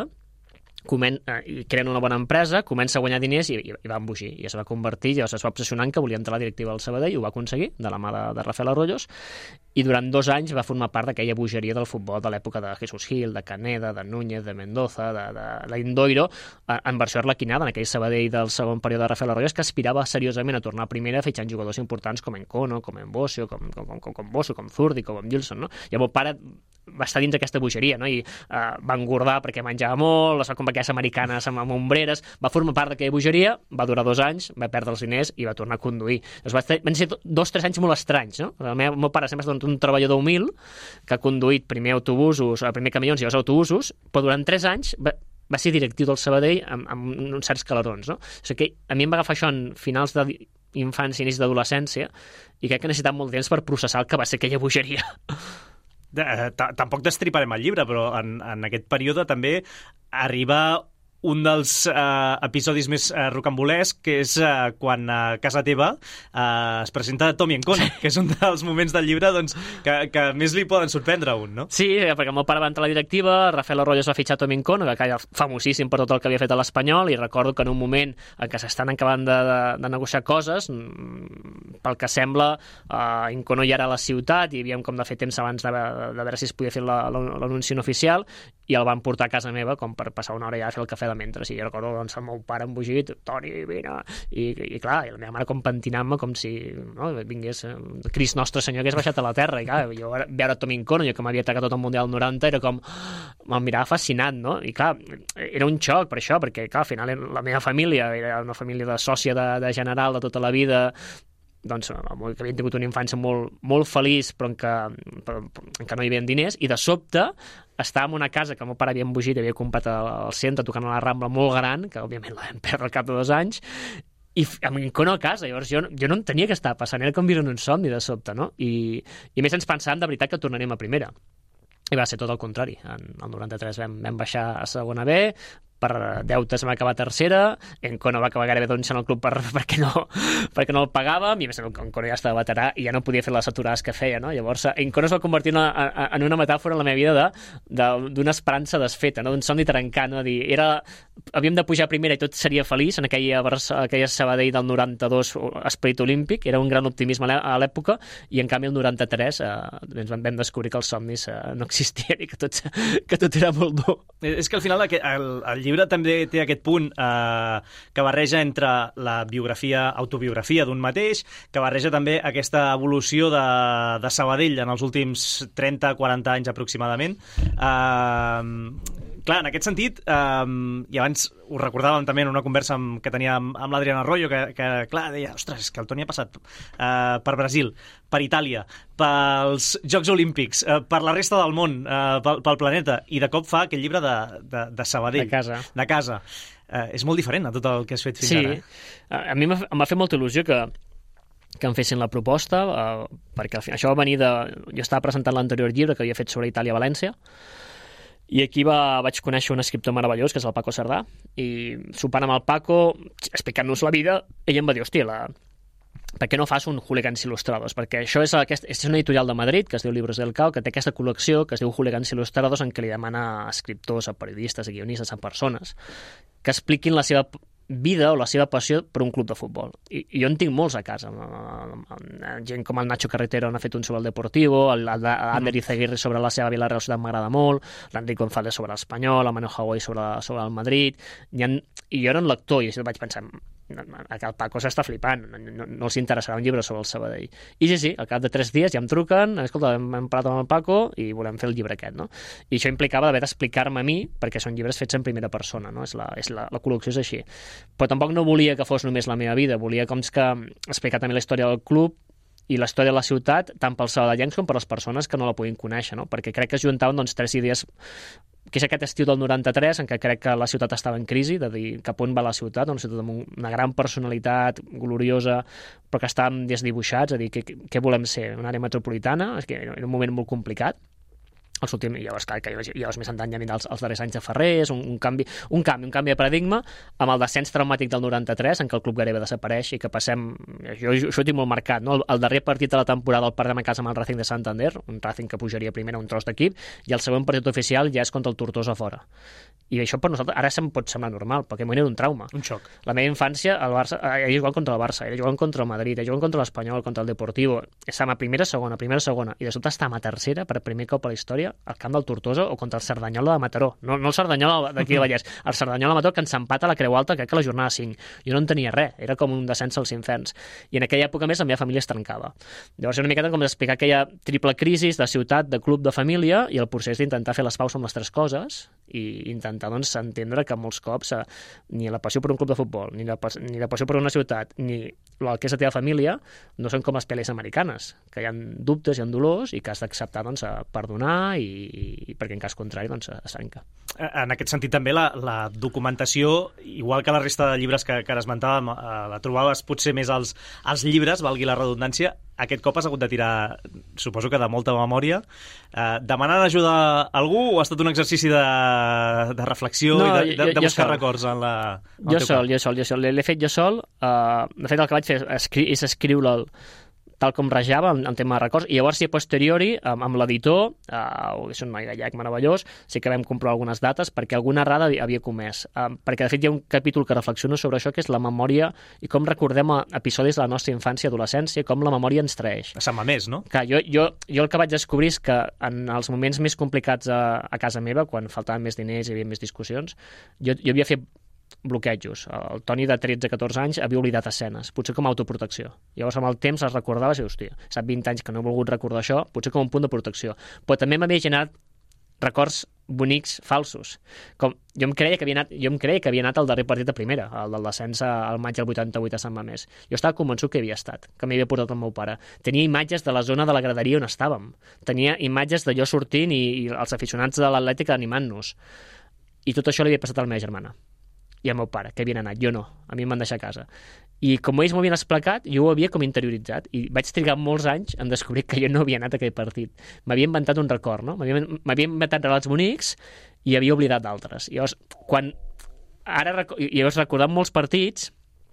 Speaker 11: comen eh, creen una bona empresa, comença a guanyar diners i, i, i va embogir. I es va convertir, llavors es va obsessionar en que volia entrar a la directiva del Sabadell, i ho va aconseguir, de la mà de, de Rafael Arroyos, i durant dos anys va formar part d'aquella bogeria del futbol de l'època de Jesús Gil, de Caneda, de Núñez, de Mendoza, de, de, de l'Indoiro, en versió arlequinada, en aquell Sabadell del segon període de Rafael Arroyos, que aspirava seriosament a tornar a primera fitxant jugadors importants com Encono, com Embosio, com, com, com, com, com Bosso, com Zurdi, com amb Gilson, no? I el meu pare va estar dins d'aquesta bogeria, no? I uh, va engordar perquè menjava molt, es va comprar aquelles americanes amb, amb ombreres, va formar part d'aquella bogeria, va durar dos anys, va perdre els diners i va tornar a conduir. Doncs va estar, van ser dos o tres anys molt estranys, no? El meu, el meu pare sempre ha estat un treballador humil que ha conduït primer autobusos, primer camions i llavors autobusos, però durant tres anys va, va ser directiu del Sabadell amb, amb uns certs calarons, no? O sigui que a mi em va agafar això en finals d'infància, inici d'adolescència, i crec que he necessitat molt temps per processar el que va ser aquella bogeria.
Speaker 10: Tampoc destriparem el llibre, però en, en aquest període també arriba un dels eh, episodis més eh, rocambolescs, que és eh, quan a casa teva eh, es presenta Tommy Encono, que és un dels moments del llibre doncs, que, que més li poden sorprendre a un, no?
Speaker 11: Sí, perquè el meu pare va entrar a la directiva, Rafael Arroyos va fitxar Tommy Encono, que era famosíssim per tot el que havia fet a l'Espanyol, i recordo que en un moment en què s'estan acabant de, de, de negociar coses, pel que sembla, uh, Incono ja era a la ciutat i havíem com de fer temps abans de, de, de veure si es podia fer l'anunci no oficial, i el van portar a casa meva com per passar una hora ja a fer el cafè de mentre. I jo recordo doncs, el meu pare embogit, Toni, vine, i, i clar, i la meva mare com pentinant-me com si no, vingués eh, Crist Nostre Senyor que hagués baixat a la terra, i clar, jo veure Tom Incono, jo que m'havia atacat tot el Mundial noranta, era com, me'l mirava fascinat, no? I clar, era un xoc per això, perquè clar, al final la meva família era una família de sòcia de, de general de tota la vida, doncs, que havien tingut una infància molt, molt feliç, però en què, però, en què no hi havia diners, i de sobte estava en una casa que el meu pare havia embogit, havia comprat al centre, tocant a la Rambla, molt gran, que òbviament la vam perdre al cap de dos anys, i amb Incono a casa. Llavors jo, jo no entenia què estava passant, era com viure en un somni de sobte, no? I, i més ens pensàvem de veritat que tornarem a primera. I va ser tot el contrari. En el noranta-tres vam, vam baixar a segona B, per deutes va acabar tercera, Incono va acabar gairebé donant el club per, perquè, no, perquè no el pagàvem, i a més Incono ja estava veterà i ja no podia fer les aturades que feia, no? Llavors Incono es va convertir en una, en una metàfora en la meva vida d'una esperança desfeta, no? D'un somni trencant, no? Dir, era, havíem de pujar a primera i tot seria feliç en aquella, aquella Sabadell del noranta-dos esperit olímpic, era un gran optimisme a l'època, i en canvi el noranta-tres eh, ens vam descobrir que els somnis eh, no existien i que tot, que tot era molt dur.
Speaker 10: És que al final el, el llibre també té aquest punt eh, que barreja entre la biografia, autobiografia d'un mateix, que barreja també aquesta evolució de, de Sabadell en els últims trenta a quaranta anys aproximadament. Eh, clar, en aquest sentit, eh, i abans ho recordàvem també en una conversa amb, que tenia amb, amb l'Adriana Arroyo, que, que clar, deia, ostres, és que el Toni ha passat eh, per Brasil, per Itàlia, pels Jocs Olímpics, eh, per la resta del món, eh, pel, pel planeta, i de cop fa aquest llibre de, de, de Sabadell.
Speaker 11: De casa.
Speaker 10: De casa. Eh, és molt diferent a tot el que has fet fins
Speaker 11: sí.
Speaker 10: ara.
Speaker 11: Sí, a mi em va fer molta il·lusió que que em fessin la proposta, eh, perquè al final, això va venir de... Jo estava presentant l'anterior llibre que havia fet sobre Itàlia-València, i aquí va, vaig conèixer un escriptor meravellós, que és el Paco Cerdà, i sopant amb el Paco, explicant-nos la vida, ell em va dir, hòstia, la... per què no fas un Hooligans Il·lustrados? Perquè això és, aquest, és una editorial de Madrid, que es diu Libros del Cao, que té aquesta col·lecció que es diu Hooligans Il·lustrados, en què li demana a escriptors, a periodistes, a guionistes, a persones, que expliquin la seva vida o la seva passió per un club de futbol. I, i jo en tinc molts a casa. Gent com el Nacho Carretero n'ha fet un sobre el Deportivo, l'Ander Izaguirre sobre la seva Vila Real Ciutat m'agrada molt, l'Enric González sobre l'Espanyol, el Manu Hawaii sobre, sobre el Madrid, i, en, i jo era un lector i vaig pensar, el Paco s'està flipant, no, no els interessarà un llibre sobre el Sabadell. I sí, sí, al cap de tres dies ja em truquen, escolta, hem, hem parlat amb el Paco i volem fer el llibre aquest, no? I això implicava d'haver d'explicar-me a mi, perquè són llibres fets en primera persona, no? És la, és la, la col·lecció és així. Però tampoc no volia que fos només la meva vida, volia com que explicar també la història del club i la història de la ciutat, tant pels sabadellencs com per les persones que no la puguin conèixer, no? Perquè crec que es juntaven doncs, tres idees, que és aquest estiu del noranta-tres, en què crec que la ciutat estava en crisi, de dir cap on va la ciutat, una ciutat amb una gran personalitat, gloriosa, però que estàvem desdibuixats, a dir, què, què volem ser? Una àrea metropolitana? És que era un moment molt complicat. Els últims, llavors, clar, que llavors més endavant ja vindran els, els darrers anys de Ferrés, un, un, canvi, un canvi, un canvi de paradigma, amb el descens traumàtic del noranta-tres, en què el club gairebé desapareix i que passem, jo això ho tinc molt marcat, no? El, el darrer partit de la temporada el perdem a casa amb el Racing de Santander, un Racing que pujaria primer a un tros d'equip, i el segon partit oficial ja és contra el Tortosa fora. I això per nosaltres ara se'm pot semblar normal, perquè m'ho era un trauma.
Speaker 10: Un xoc.
Speaker 11: La meva infància, el Barça, era jugant contra el Barça, era jugant contra el Madrid, era jugant contra l'Espanyol, contra el Deportivo, estàvem a primera, segona, primera, segona, i de sobte estàvem a tercera per primer cop a la història al camp del Tortosa o contra el Cerdanyola de Mataró. No, no el Cerdanyola d'aquí de Vallès, el Cerdanyola de Mataró, que ens empata a la Creu Alta, crec que a la jornada cinc. Jo no en tenia res, era com un descens als inferns. I en aquella època més la meva família es trencava. Llavors una miqueta com explicar aquella triple crisi de ciutat, de club, de família, i el procés d'intentar fer les paus amb les tres coses i intentar doncs, entendre que molts cops eh, ni la passió per un club de futbol, ni la, ni la passió per una ciutat, ni el que és la teva família, no són com les pel·lis americanes, que hi ha dubtes, hi ha dolors, i que has d'acceptar doncs, a perdonar, i, i perquè en cas contrari doncs, es trenca.
Speaker 10: En aquest sentit també la, la documentació, igual que la resta de llibres que, que ara esmentàvem, eh, la trobaves potser més als, als llibres, valgui la redundància, aquest cop has hagut de tirar, suposo que de molta memòria. Eh, demanant ajuda a algú o ha estat un exercici de, de reflexió no, i de, de, de buscar sol. records en la... En
Speaker 11: jo sol, jo sol, jo sol. L'he fet jo sol. Uh, de fet, el que vaig fer és escriure'l tal com rajava en, en tema de records, i llavors, si a posteriori, amb, amb l'editor, uh, és un noi gallec meravellós, sí que vam comprovar algunes dates perquè alguna errada havia comès. Um, perquè, de fet, hi ha un capítol que reflexiona sobre això, que és la memòria i com recordem episodis de la nostra infància i adolescència, com la memòria ens traeix.
Speaker 10: A Sant Mamés, no?
Speaker 11: Clar, jo, jo, jo el que vaig descobrir és que en els moments més complicats a, a casa meva, quan faltaven més diners i hi havia més discussions, jo, jo havia fet bloquejos. El Toni de tretze a catorze anys havia oblidat escenes, potser com a autoprotecció. Llavors amb el temps les recordava i, hòstia, sap vint anys que no he volgut recordar això, potser com un punt de protecció. Però també m'havia generat records bonics falsos. Com, jo, em creia que havia anat, jo em creia que havia anat al darrer partit de primera, el del descens al maig del vuitanta-vuit a Sant Mamés. Jo estava convençut que hi havia estat, que m'hi havia portat el meu pare. Tenia imatges de la zona de la graderia on estàvem. Tenia imatges de jo sortint i, i els aficionats de l'Atlètic animant-nos. I tot això li havia passat a la meva germana i al meu pare, que havien anat, jo no, a mi em van deixar a casa. I com ells m'ho havien explicat, jo ho havia com interioritzat, i vaig trigar molts anys en descobrir que jo no havia anat a aquell partit. M'havia inventat un record, no? M'havia inventat relats bonics i havia oblidat d'altres. Llavors, quan ara, llavors, recordant molts partits,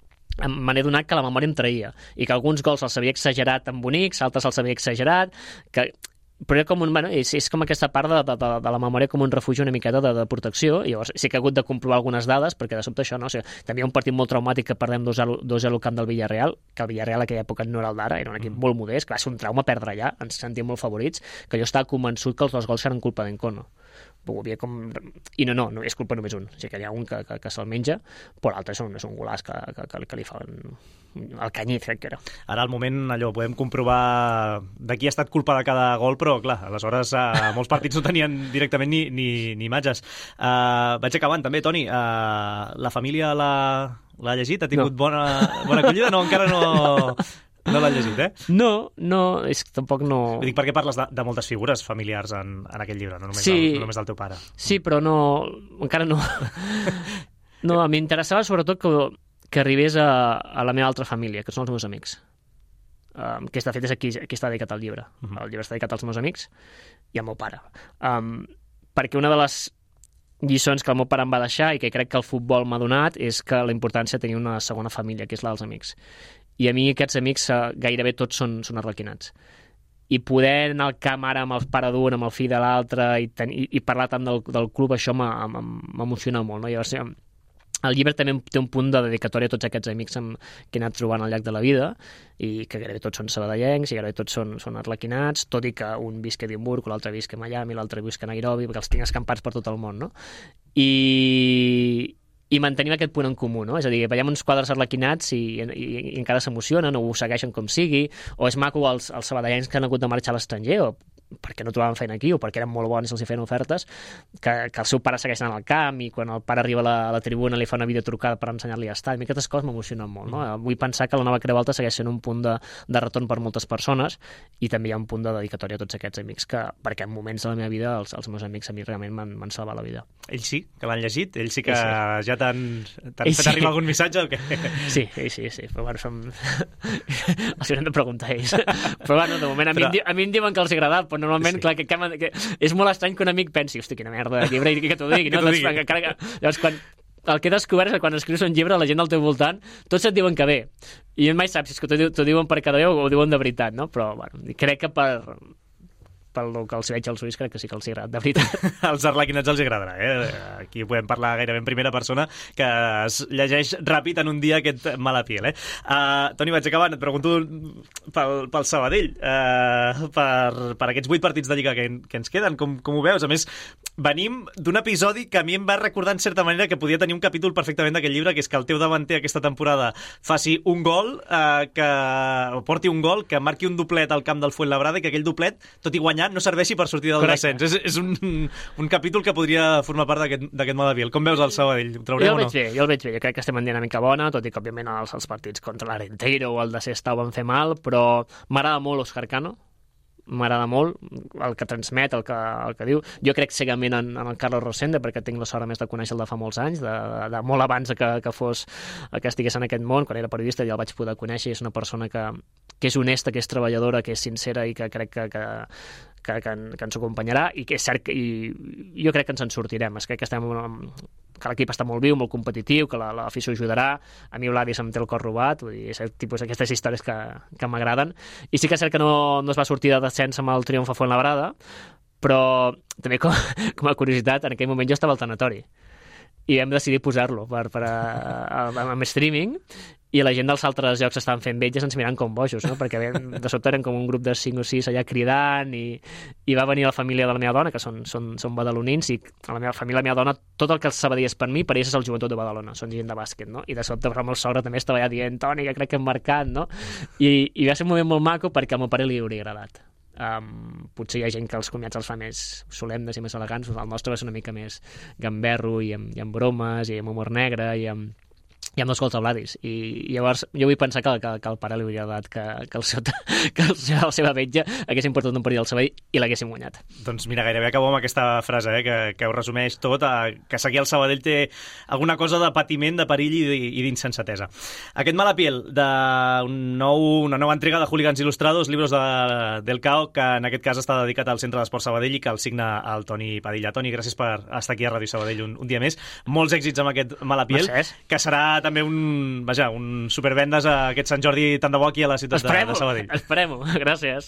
Speaker 11: me n'he donat que la memòria em traïa, i que alguns gols els havia exagerat en bonics, altres els havia exagerat, que... però com un, bueno, és, és com aquesta part de, de, de la memòria com un refugi una miqueta de, de protecció, i llavors sí que he hagut de comprovar algunes dades, perquè de sobte això no, o sigui, també hi ha un partit molt traumàtic que perdem dos a zero al camp del Villarreal, que el Villarreal a aquella època no era el d'ara, era un equip molt modest, que va ser un trauma perdre allà, ens sentíem molt favorits, que jo estava convençut que els dos gols eren culpa d'Encono. Com... I no, no, no, és culpa només un, o sigui que hi ha un que, que, que se'l menja, però l'altre és un, és un golaç que, que, que, que li fa el canyit, crec que era.
Speaker 10: Ara al moment allò podem comprovar de qui ha estat culpa de cada gol, però clar, aleshores uh, molts partits no tenien directament ni, ni, ni imatges. Uh, vaig acabant també, Toni, uh, la família l'ha llegit? Ha tingut no. bona, bona acollida? No, encara no... No l'han llegit, eh?
Speaker 11: No, no, és que tampoc no...
Speaker 10: Ho dic perquè parles de, de moltes figures familiars en, en aquest llibre, no només,
Speaker 11: sí,
Speaker 10: el, no només del teu pare.
Speaker 11: Sí, però no... Encara no... No, a mi m'interessava sobretot que, que arribés a, a la meva altra família, que són els meus amics. Um, que de fet és aquí, aquí està dedicat al llibre. Uh-huh. El llibre està dedicat als meus amics i al meu pare. Um, perquè una de les lliçons que el meu pare em va deixar i que crec que el futbol m'ha donat és que la importància de tenir una segona família, que és la dels amics. I a mi aquests amics eh, gairebé tots són, són arlequinats. I poder anar al camp ara amb el pare d'un, amb el fill de l'altre, i, ten, i, i parlar tant del, del club, això m'emociona molt. No? Llavors, el llibre també té un punt de dedicatòria a tots aquests amics amb, que he anat trobant al llarg de la vida, i que gairebé tots són sabadellencs, i gairebé tots són, són arlequinats, tot i que un visca a Edimburg, l'altre visca a Miami, l'altre visca a Nairobi, perquè els tinc escampats per tot el món. No? I... i mantenim aquest punt en comú, no? És a dir, veiem uns quadres arlequinats i, i, i encara s'emocionen o ho segueixen com sigui, o és maco els, els sabadellencs que han hagut de marxar a l'estranger, o perquè no trobaven feina aquí o perquè eren molt bons i els hi feien ofertes, que, que el seu pare segueix anant al camp i quan el pare arriba a la, a la tribuna li fa una videotrucada per ensenyar-li a estar. A mi aquestes coses m'emocionen molt. No? Vull pensar que la Nova Creu Alta segueix sent un punt de, de retorn per moltes persones i també hi ha un punt de dedicatòria a tots aquests amics, que, perquè en moments de la meva vida els, els meus amics a mi realment m'han salvat la vida.
Speaker 10: Ells sí, que l'han llegit? Ells sí que
Speaker 11: sí.
Speaker 10: ja t'han fet sí. arribar algun missatge o què?
Speaker 11: Sí, sí, sí, sí. Però bueno, som... els haurem de preguntar a ells. Però bueno, de moment a, però... mi, a mi em diuen que els agrada, però normalment, sí. clar, que, que, que és molt estrany que un amic pensi, hosti, quina merda de llibre, i que t'ho digui, no? Doncs, digui. Que, llavors, quan, el que he descobert és que quan escrius un llibre, la gent al teu voltant, tots et diuen que bé. I mai saps si és que t'ho diuen per cada veu o ho diuen de veritat, no? Però, bueno, crec que per... pel que els veig als ulls, crec que sí que els agrada, de veritat.
Speaker 10: Els arlequinats els agradarà, eh? Aquí podem parlar gairebé en primera persona, que es llegeix ràpid en un dia aquest Malapiel, eh? Uh, Toni, vaig acabant, et pregunto pel, pel Sabadell, uh, per, per aquests vuit partits de Lliga que, que ens queden, com, com ho veus? A més, venim d'un episodi que a mi em va recordar en certa manera que podia tenir un capítol perfectament d'aquest llibre, que és que el teu davanter aquesta temporada faci un gol, uh, que o porti un gol, que marqui un doblet al camp del Fuenlabrada i que aquell doblet, tot i guanyar, no serveixi per sortir del
Speaker 11: Correcte.
Speaker 10: descens. És, és un, un capítol que podria formar part d'aquest Malapiel. Com veus el Sabadell? Ho traurem
Speaker 11: jo el
Speaker 10: o no?
Speaker 11: Veig bé, jo el veig bé. Jo crec que estem en dinàmica bona, tot i que, òbviament, els, els partits contra l'Arenteiro o el de Sestao van fer mal, però m'agrada molt Òscar Cano, m'agrada molt el que transmet, el que, el que diu. Jo crec cegament en, en el Carlos Rosende, perquè tinc la sort a més de conèixer-lo de fa molts anys, de, de, de molt abans que, que fos que estigués en aquest món. Quan era periodista ja el vaig poder conèixer, és una persona que, que és honesta, que és treballadora, que és sincera i que crec que, que, que, que, que ens acompanyarà, i que és cert que i jo crec que ens en sortirem. És que, que, estem, que l'equip està molt viu, molt competitiu, que l'afició ajudarà. A mi Vladis em té el cor robat, vull dir, és el tipus d'aquestes històries que, que m'agraden. I sí que és cert que no, no es va sortir de descens amb el triomf a Fuenlabrada, però també com, com a curiositat, en aquell moment jo estava al tanatori i vam decidir posar-lo per, per a, a, a, amb streaming, i la gent dels altres llocs estaven fent vetges ens mirant com bojos, no? Perquè de sobte eren com un grup de cinc o sis allà cridant, i, i va venir la família de la meva dona, que són, són, són badalonins, i a la meva família, la meva dona, tot el que el Sabadell és per mi, per ells és el Joventut de Badalona, són gent de bàsquet, no? I de sobte el meu sogre també estava allà dient, Toni, que crec que hem marcat, no? I, i va ser un moment molt maco perquè al meu pare li hauria agradat. Um, potser hi ha gent que els comiats els fa més solemnes i més elegants, el nostre va ser una mica més gamberro i amb, i amb bromes i amb humor negre i amb, i amb dos gols de Vladis, i llavors jo vull pensar que, que, que el pare li hauria dat que, que, el seu, que el seu, la seva vetja haguessin portat un partit al Sabadell i l'haguessin guanyat.
Speaker 10: Doncs mira, gairebé acabo amb aquesta frase, eh, que, que ho resumeix tot, eh, que seguir el Sabadell té alguna cosa de patiment, de perill i, i d'insensatesa. Aquest Malapiel, d'un nou, una nova entrega de Hooligans Il·lustrados, llibres de, del Cao, que en aquest cas està dedicat al Centre d'Esport Sabadell i que el signa el Toni Padilla. Toni, gràcies per estar aquí a Ràdio Sabadell un, un dia més. Molts èxits amb aquest Malapiel, que serà també un, vaja, un supervendes a aquest Sant Jordi tant de bo aquí a la ciutat de, de Sabadell.
Speaker 11: Esperem-ho, gràcies.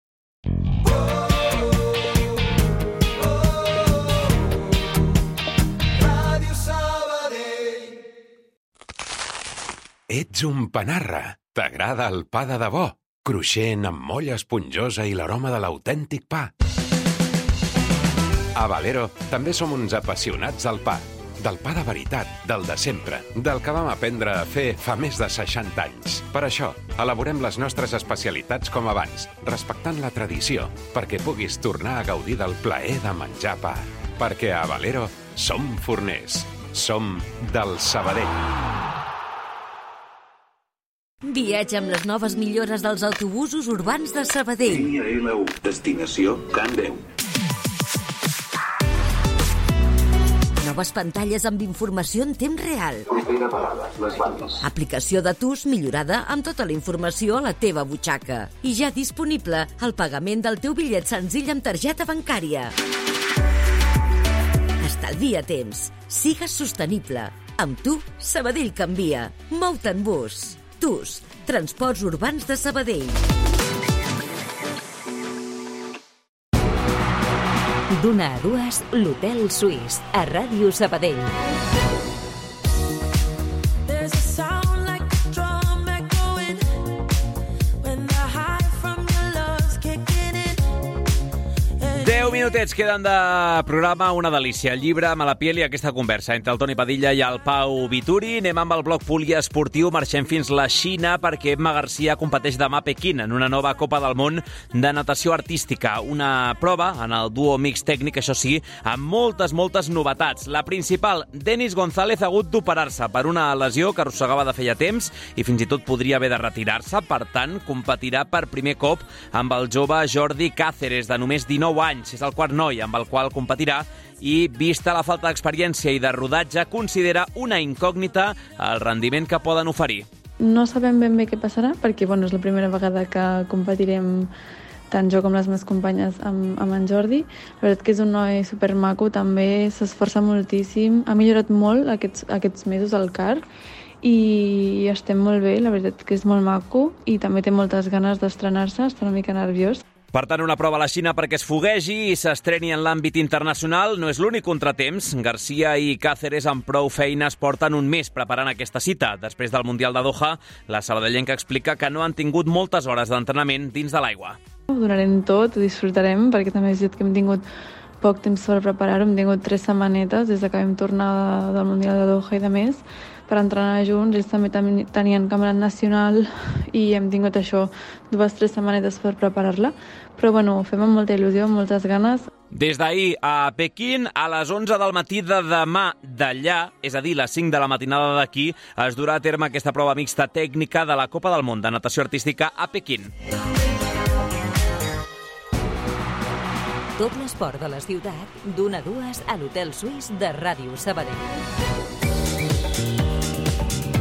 Speaker 12: Ets un panarra. T'agrada el pa de debò, cruixent amb molla esponjosa i l'aroma de l'autèntic pa. A Valero també som uns apassionats del pa. Del pa de veritat, del de sempre, del que vam aprendre a fer fa més de seixanta anys. Per això, elaborem les nostres especialitats com abans, respectant la tradició, perquè puguis tornar a gaudir del plaer de menjar pa. Perquè a Valero som forners, som del Sabadell.
Speaker 1: Viatja amb les noves millores dels autobusos urbans de Sabadell.
Speaker 13: Línia L u, destinació Can Déu.
Speaker 1: Noves pantalles amb informació en temps real.
Speaker 13: Propera parada, les bandes.
Speaker 1: Aplicació de T U S millorada amb tota la informació a la teva butxaca. I ja disponible el pagament del teu bitllet senzill amb targeta bancària. Estalvia temps. Sigues sostenible. Amb tu, Sabadell canvia. Mou-te en bus. T U S, Transports Urbans de Sabadell. D'una a dues, l'Hotel Suís, a Ràdio Sabadell.
Speaker 2: deu minutets queden de programa, una delícia. El llibre, Malapiel i aquesta conversa entre el Toni Padilla i el Pau Vituri. Anem amb el bloc poliesportiu, marxem fins la Xina perquè Emma Garcia competeix demà a Pequín en una nova Copa del Món de natació artística. Una prova en el duo mix tècnic, això sí, amb moltes, moltes novetats. La principal, Denis González ha hagut d'operar-se per una lesió que arrossegava de feia temps i fins i tot podria haver de retirar-se. Per tant, competirà per primer cop amb el jove Jordi Cáceres, de només dinou anys. És el quart noi amb el qual competirà i, vista la falta d'experiència i de rodatge, considera una incògnita el rendiment que poden oferir.
Speaker 14: No sabem ben bé què passarà, perquè bueno, és la primera vegada que competirem tant jo com les meves companyes amb, amb en Jordi. La veritat que és un noi supermaco, també s'esforça moltíssim, ha millorat molt aquests, aquests mesos al car i estem molt bé, la veritat que és molt maco i també té moltes ganes d'estrenar-se, està una mica nerviós.
Speaker 2: Per tant, una prova a la Xina perquè es foguegi i s'estreni en l'àmbit internacional no és l'únic contratemps. Garcia i Cáceres amb prou feines porten un mes preparant aquesta cita. Després del Mundial de Doha, la sabadellenca explica que no han tingut moltes hores d'entrenament dins de l'aigua.
Speaker 14: Ho donarem tot, ho disfrutarem, perquè també és que hem tingut poc temps per preparar-ho. Hem tingut tres setmanetes des que vam tornar del Mundial de Doha i de més per entrenar junts. Ells també tenien campionat nacional i hem tingut això, dues tres setmanetes per preparar-la. Però bueno, ho fem amb molta il·lusió, amb moltes ganes.
Speaker 2: Des d'ahir a Pequín, a les onze del matí de demà d'allà, és a dir, les cinc de la matinada d'aquí, es durà a terme aquesta prova mixta tècnica de la Copa del Món de natació artística a Pequín.
Speaker 1: Tot l'esport de la ciutat, d'una a dues a l'Hotel Suís de Ràdio Sabadell.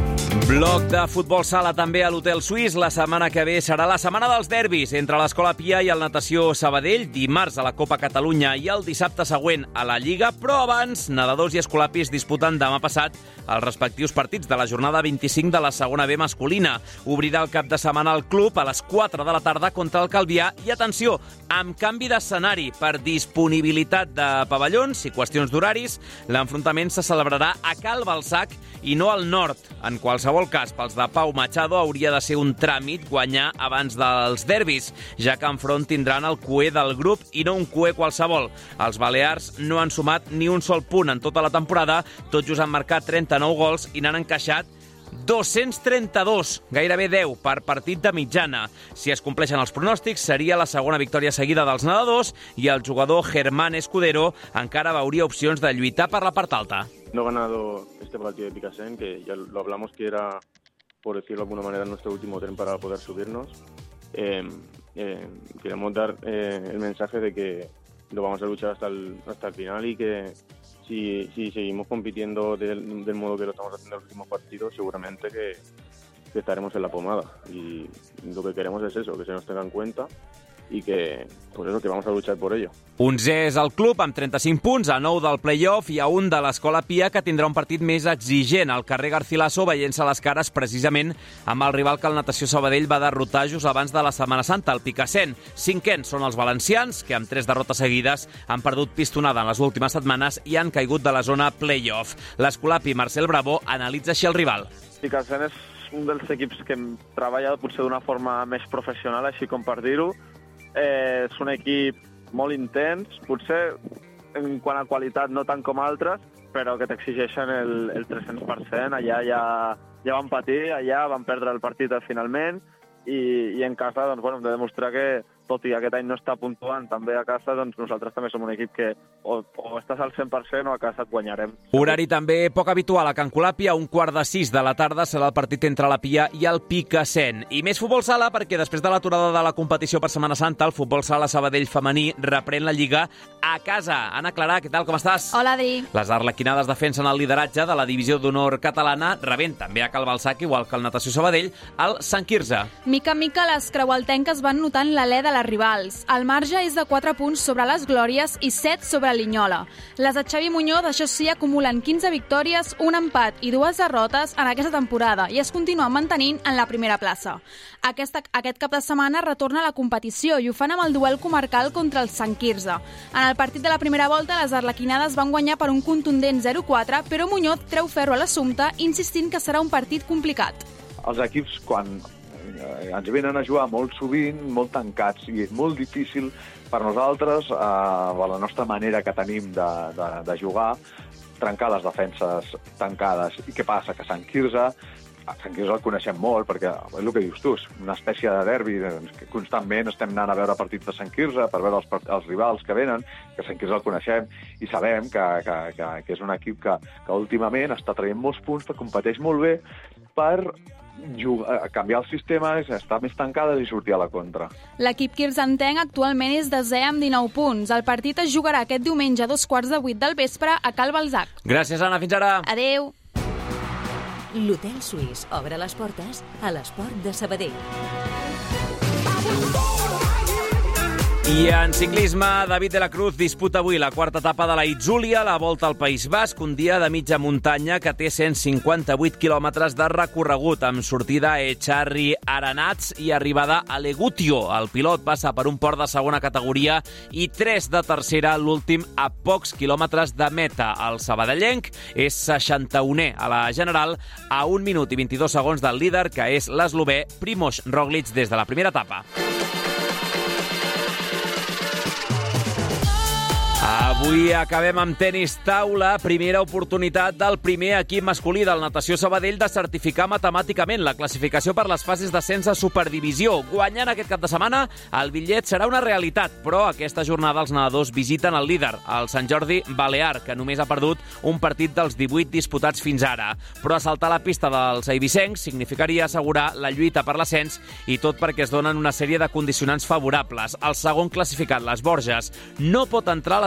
Speaker 2: Bloc de futbol sala també a l'Hotel Suís. La setmana que ve serà la setmana dels derbis entre l'Escola Pia i el Natació Sabadell, dimarts a la Copa Catalunya i el dissabte següent a la Lliga, però abans, nedadors i escolapis disputen demà passat els respectius partits de la jornada vint-i-cinc de la segona B masculina. Obrirà el cap de setmana el club a les quatre de la tarda contra el Calvià i, atenció, amb canvi d'escenari per disponibilitat de pavellons i qüestions d'horaris, l'enfrontament se celebrarà a Cal Balsac i no al nord. En qualsevol cas, pels de Pau Machado hauria de ser un tràmit guanyar abans dels derbis, ja que enfront tindran el cué del grup i no un cué qualsevol. Els balears no han sumat ni un sol punt en tota la temporada, tot just han marcat trenta-nou gols i n'han encaixat dos-cents trenta-dos, gairebé deu per partit de mitjana. Si es compleixen els pronòstics, seria la segona victòria seguida dels nedadors i el jugador Germán Escudero encara veuria opcions de lluitar per la part alta.
Speaker 15: No ha ganado este partido de Picasen, que ya lo hablamos que era, por decirlo de alguna manera, nuestro último tren para poder subirnos. Eh, eh, queremos dar eh, el mensaje de que lo vamos a luchar hasta el, hasta el final y que si, si seguimos compitiendo del, del modo que lo estamos haciendo en los últimos partidos, seguramente que, que estaremos en la pomada. Y lo que queremos es eso, que se nos tenga en cuenta i que, pues eso, que vamos a luchar por ello.
Speaker 2: Onzè és el club amb trenta-cinc punts, a nou del play-off i a un de l'Escola Pia, que tindrà un partit més exigent al carrer Garcilaso, veient-se les cares precisament amb el rival que el Natació Sabadell va derrotar just abans de la Setmana Santa, el Picassent. Cinquens són els valencians, que amb tres derrotes seguides han perdut pistonada en les últimes setmanes i han caigut de la zona play-off. L'escolapi Marcel Bravo analitza així el rival.
Speaker 16: Picassent és un dels equips que hem treballat potser d'una forma més professional, així com per dir-ho. Eh, és un equip molt intens, potser en quant a qualitat no tant com altres, però que t'exigeixen el, el tres-cents per cent. Allà ja, ja van patir, allà van perdre el partit finalment i, i en casa doncs, bueno, hem de demostrar que tot i aquest any no està puntuant també a casa, doncs nosaltres també som un equip que o, o estàs al cent per cent o a casa et guanyarem.
Speaker 2: Horari també poc habitual a Can Colapi, a un quart de sis de la tarda serà el partit entre la Pia i el Picassent. I més futbol sala perquè després de l'aturada de la competició per Setmana Santa, el futbol sala Sabadell femení reprèn la Lliga a casa. Anna Clarà, què tal, com estàs?
Speaker 17: Hola, Adri.
Speaker 2: Les arlequinades defensen el lideratge de la divisió d'honor catalana, rebent també a Cal Balsac, igual que el Natació Sabadell, al Sant Quirze.
Speaker 17: Mica en mica les creualtenques van notant l'alè de les rivals. El marge és de quatre punts sobre les Glòries i set sobre l'Inyola. Les de Xavi Muñoz, això sí, acumulen quinze victòries, un empat i dues derrotes en aquesta temporada i es continuen mantenint en la primera plaça. Aquesta, aquest cap de setmana retorna a la competició i ho fan amb el duel comarcal contra el Sant Quirze. En el partit de la primera volta, les arlequinades van guanyar per un contundent zero quatre, però Muñoz treu ferro a l'assumpte, insistint que serà un partit complicat.
Speaker 18: Els equips, quan ens venen a jugar molt sovint, molt tancats, i és molt difícil per nosaltres, eh, per la nostra manera que tenim de, de, de jugar, trencar les defenses tancades. I què passa? Que Sant Quirze, Sant Quirze el coneixem molt, perquè és el que dius tu, és una espècie de derbi, que constantment estem anant a veure partits de Sant Quirze per veure els, els rivals que venen, que Sant Quirze el coneixem, i sabem que, que, que, que és un equip que, que últimament està traient molts punts, que competeix molt bé per jugar, canviar el sistema, estar més tancada i sortir a la contra.
Speaker 17: L'equip quirzentenc actualment és desè amb dinou punts. El partit es jugarà aquest diumenge a dos quarts de vuit del vespre a Cal Balsac.
Speaker 2: Gràcies, Anna. Fins ara.
Speaker 17: Adéu.
Speaker 1: L'Hotel Suís obre les portes a l'esport de Sabadell.
Speaker 2: I en ciclisme, David de la Cruz disputa avui la quarta etapa de la Itzúlia, la Volta al País Basc, un dia de mitja muntanya que té cent cinquanta-vuit quilòmetres de recorregut, amb sortida a Echarri-Aranats i arribada a Legutio. El pilot passa per un port de segona categoria i tres de tercera, l'últim a pocs quilòmetres de meta. El sabadellenc és seixanta-unè a la general, a un minut i vint-i-dos segons del líder, que és l'eslovè Primož Roglič des de la primera etapa. Avui acabem amb tenis taula, primera oportunitat del primer equip masculí del Natació Sabadell de certificar matemàticament la classificació per les fases d'ascens a Superdivisió. Guanyant aquest cap de setmana, el bitllet serà una realitat, però aquesta jornada els nedadors visiten el líder, el Sant Jordi Balear, que només ha perdut un partit dels divuit disputats fins ara. Però assaltar la pista dels eivissencs significaria assegurar la lluita per l'ascens, i tot perquè es donen una sèrie de condicionants favorables. El segon classificat, les Borges, no pot entrar a les fases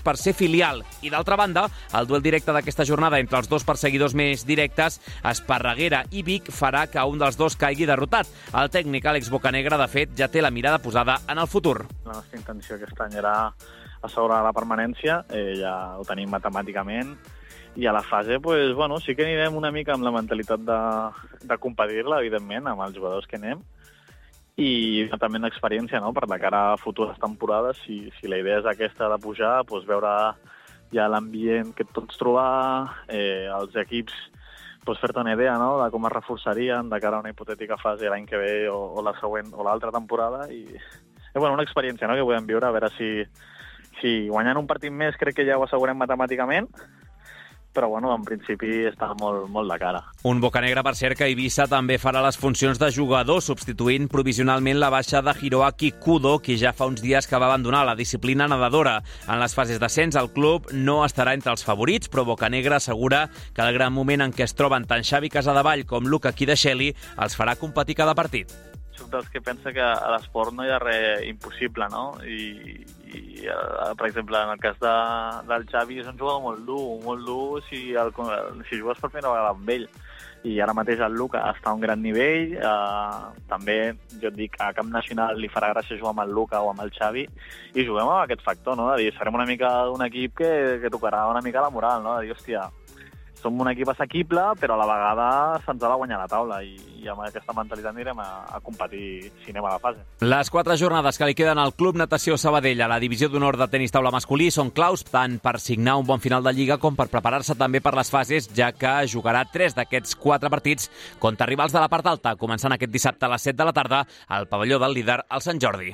Speaker 2: per ser filial. I d'altra banda, el duel directe d'aquesta jornada entre els dos perseguidors més directes, Esparreguera i Vic, farà que un dels dos caigui derrotat. El tècnic Àlex Bocanegra, de fet, ja té la mirada posada en el futur.
Speaker 19: La nostra intenció aquest any era assegurar la permanència, eh, ja ho tenim matemàticament, i a la fase, pues, bueno, sí que anirem una mica amb la mentalitat de, de competir-la, evidentment, amb els jugadors que anem, i també l'experiència, no?, per de cara a futures temporades. Si, si la idea és aquesta de pujar, pues, veure ja l'ambient que et pots trobar, eh, els equips, pues, fer-te una idea, no?, de com es reforçarien de cara a una hipotètica fase l'any que ve o, o la següent o l'altra temporada, i eh, bueno, una experiència, no?, que podem viure, a veure si, si guanyant un partit més crec que ja ho assegurem matemàticament, però bueno, en principi està molt, molt de cara.
Speaker 2: Un Bocanegra, per cert, que Eivissa també farà les funcions de jugador, substituint provisionalment la baixa de Hiroaki Kudo, qui ja fa uns dies que va abandonar la disciplina nedadora. En les fases d'ascens, el club no estarà entre els favorits, però Bocanegra assegura que el gran moment en què es troben tant Xavi Casadevall com Luca Kidasheli els farà competir cada partit.
Speaker 19: Soc dels que pensa que a l'esport no hi ha res impossible, no? I, i per exemple, en el cas de, del Xavi és un jugador molt dur, molt dur si, el, si jugues per primera vegada amb ell. I ara mateix el Luca està a un gran nivell. Eh, també, jo et dic, a Camp Nacional li farà gràcia jugar amb el Luca o amb el Xavi, i juguem amb aquest factor, no? De dir, serem una mica un equip que, que tocarà una mica la moral, no? De dir, hòstia, som un equip assequible, però a la vegada se'ns ha de guanyar la taula, i, i amb aquesta mentalitat anirem a, a competir si anem a la fase.
Speaker 2: Les quatre jornades que li queden al Club Natació Sabadell a la divisió d'honor de tenis taula masculí són claus tant per signar un bon final de Lliga com per preparar-se també per les fases, ja que jugarà tres d'aquests quatre partits contra rivals de la part alta, començant aquest dissabte a les set de la tarda al pavelló del líder, al Sant Jordi.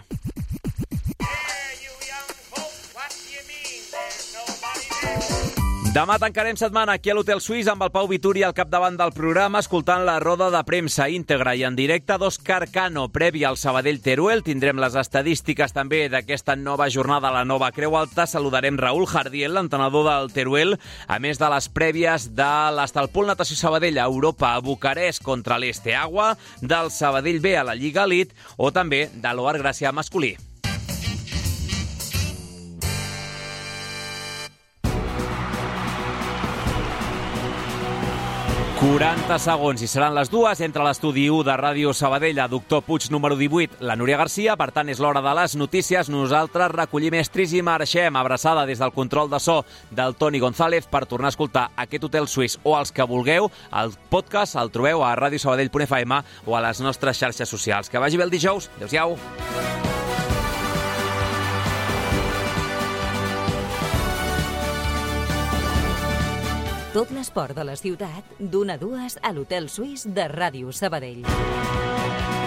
Speaker 2: Demà tancarem setmana aquí a l'Hotel Suís amb el Pau Vituri al capdavant del programa, escoltant la roda de premsa íntegra i en directe d'Òscar Cano, prèvia al Sabadell-Teruel. Tindrem les estadístiques també d'aquesta nova jornada a la nova Creu Alta. Saludarem Raúl Jardiel, l'entrenador del Teruel, a més de les prèvies de l'Estalpol Natació Sabadell a Europa a Bucarest contra l'Esteagua, del Sabadell B a la Lliga Elite o també de l'Oar Gràcia masculí. quaranta segons i seran les dues entre l'estudi u de Ràdio Sabadell a Doctor Puig número divuit, la Núria Garcia. Per tant, és l'hora de les notícies. Nosaltres recollim estris i marxem. Abraçada des del control de so del Toni González per tornar a escoltar aquest Hotel Suís o els que vulgueu. El podcast el trobeu a radiosabadell punt f m o a les nostres xarxes socials. Que vagi bé el dijous. Adéu-siau.
Speaker 1: Tot l'esport de la ciutat, d'una a dues a l'Hotel Suís de Ràdio Sabadell.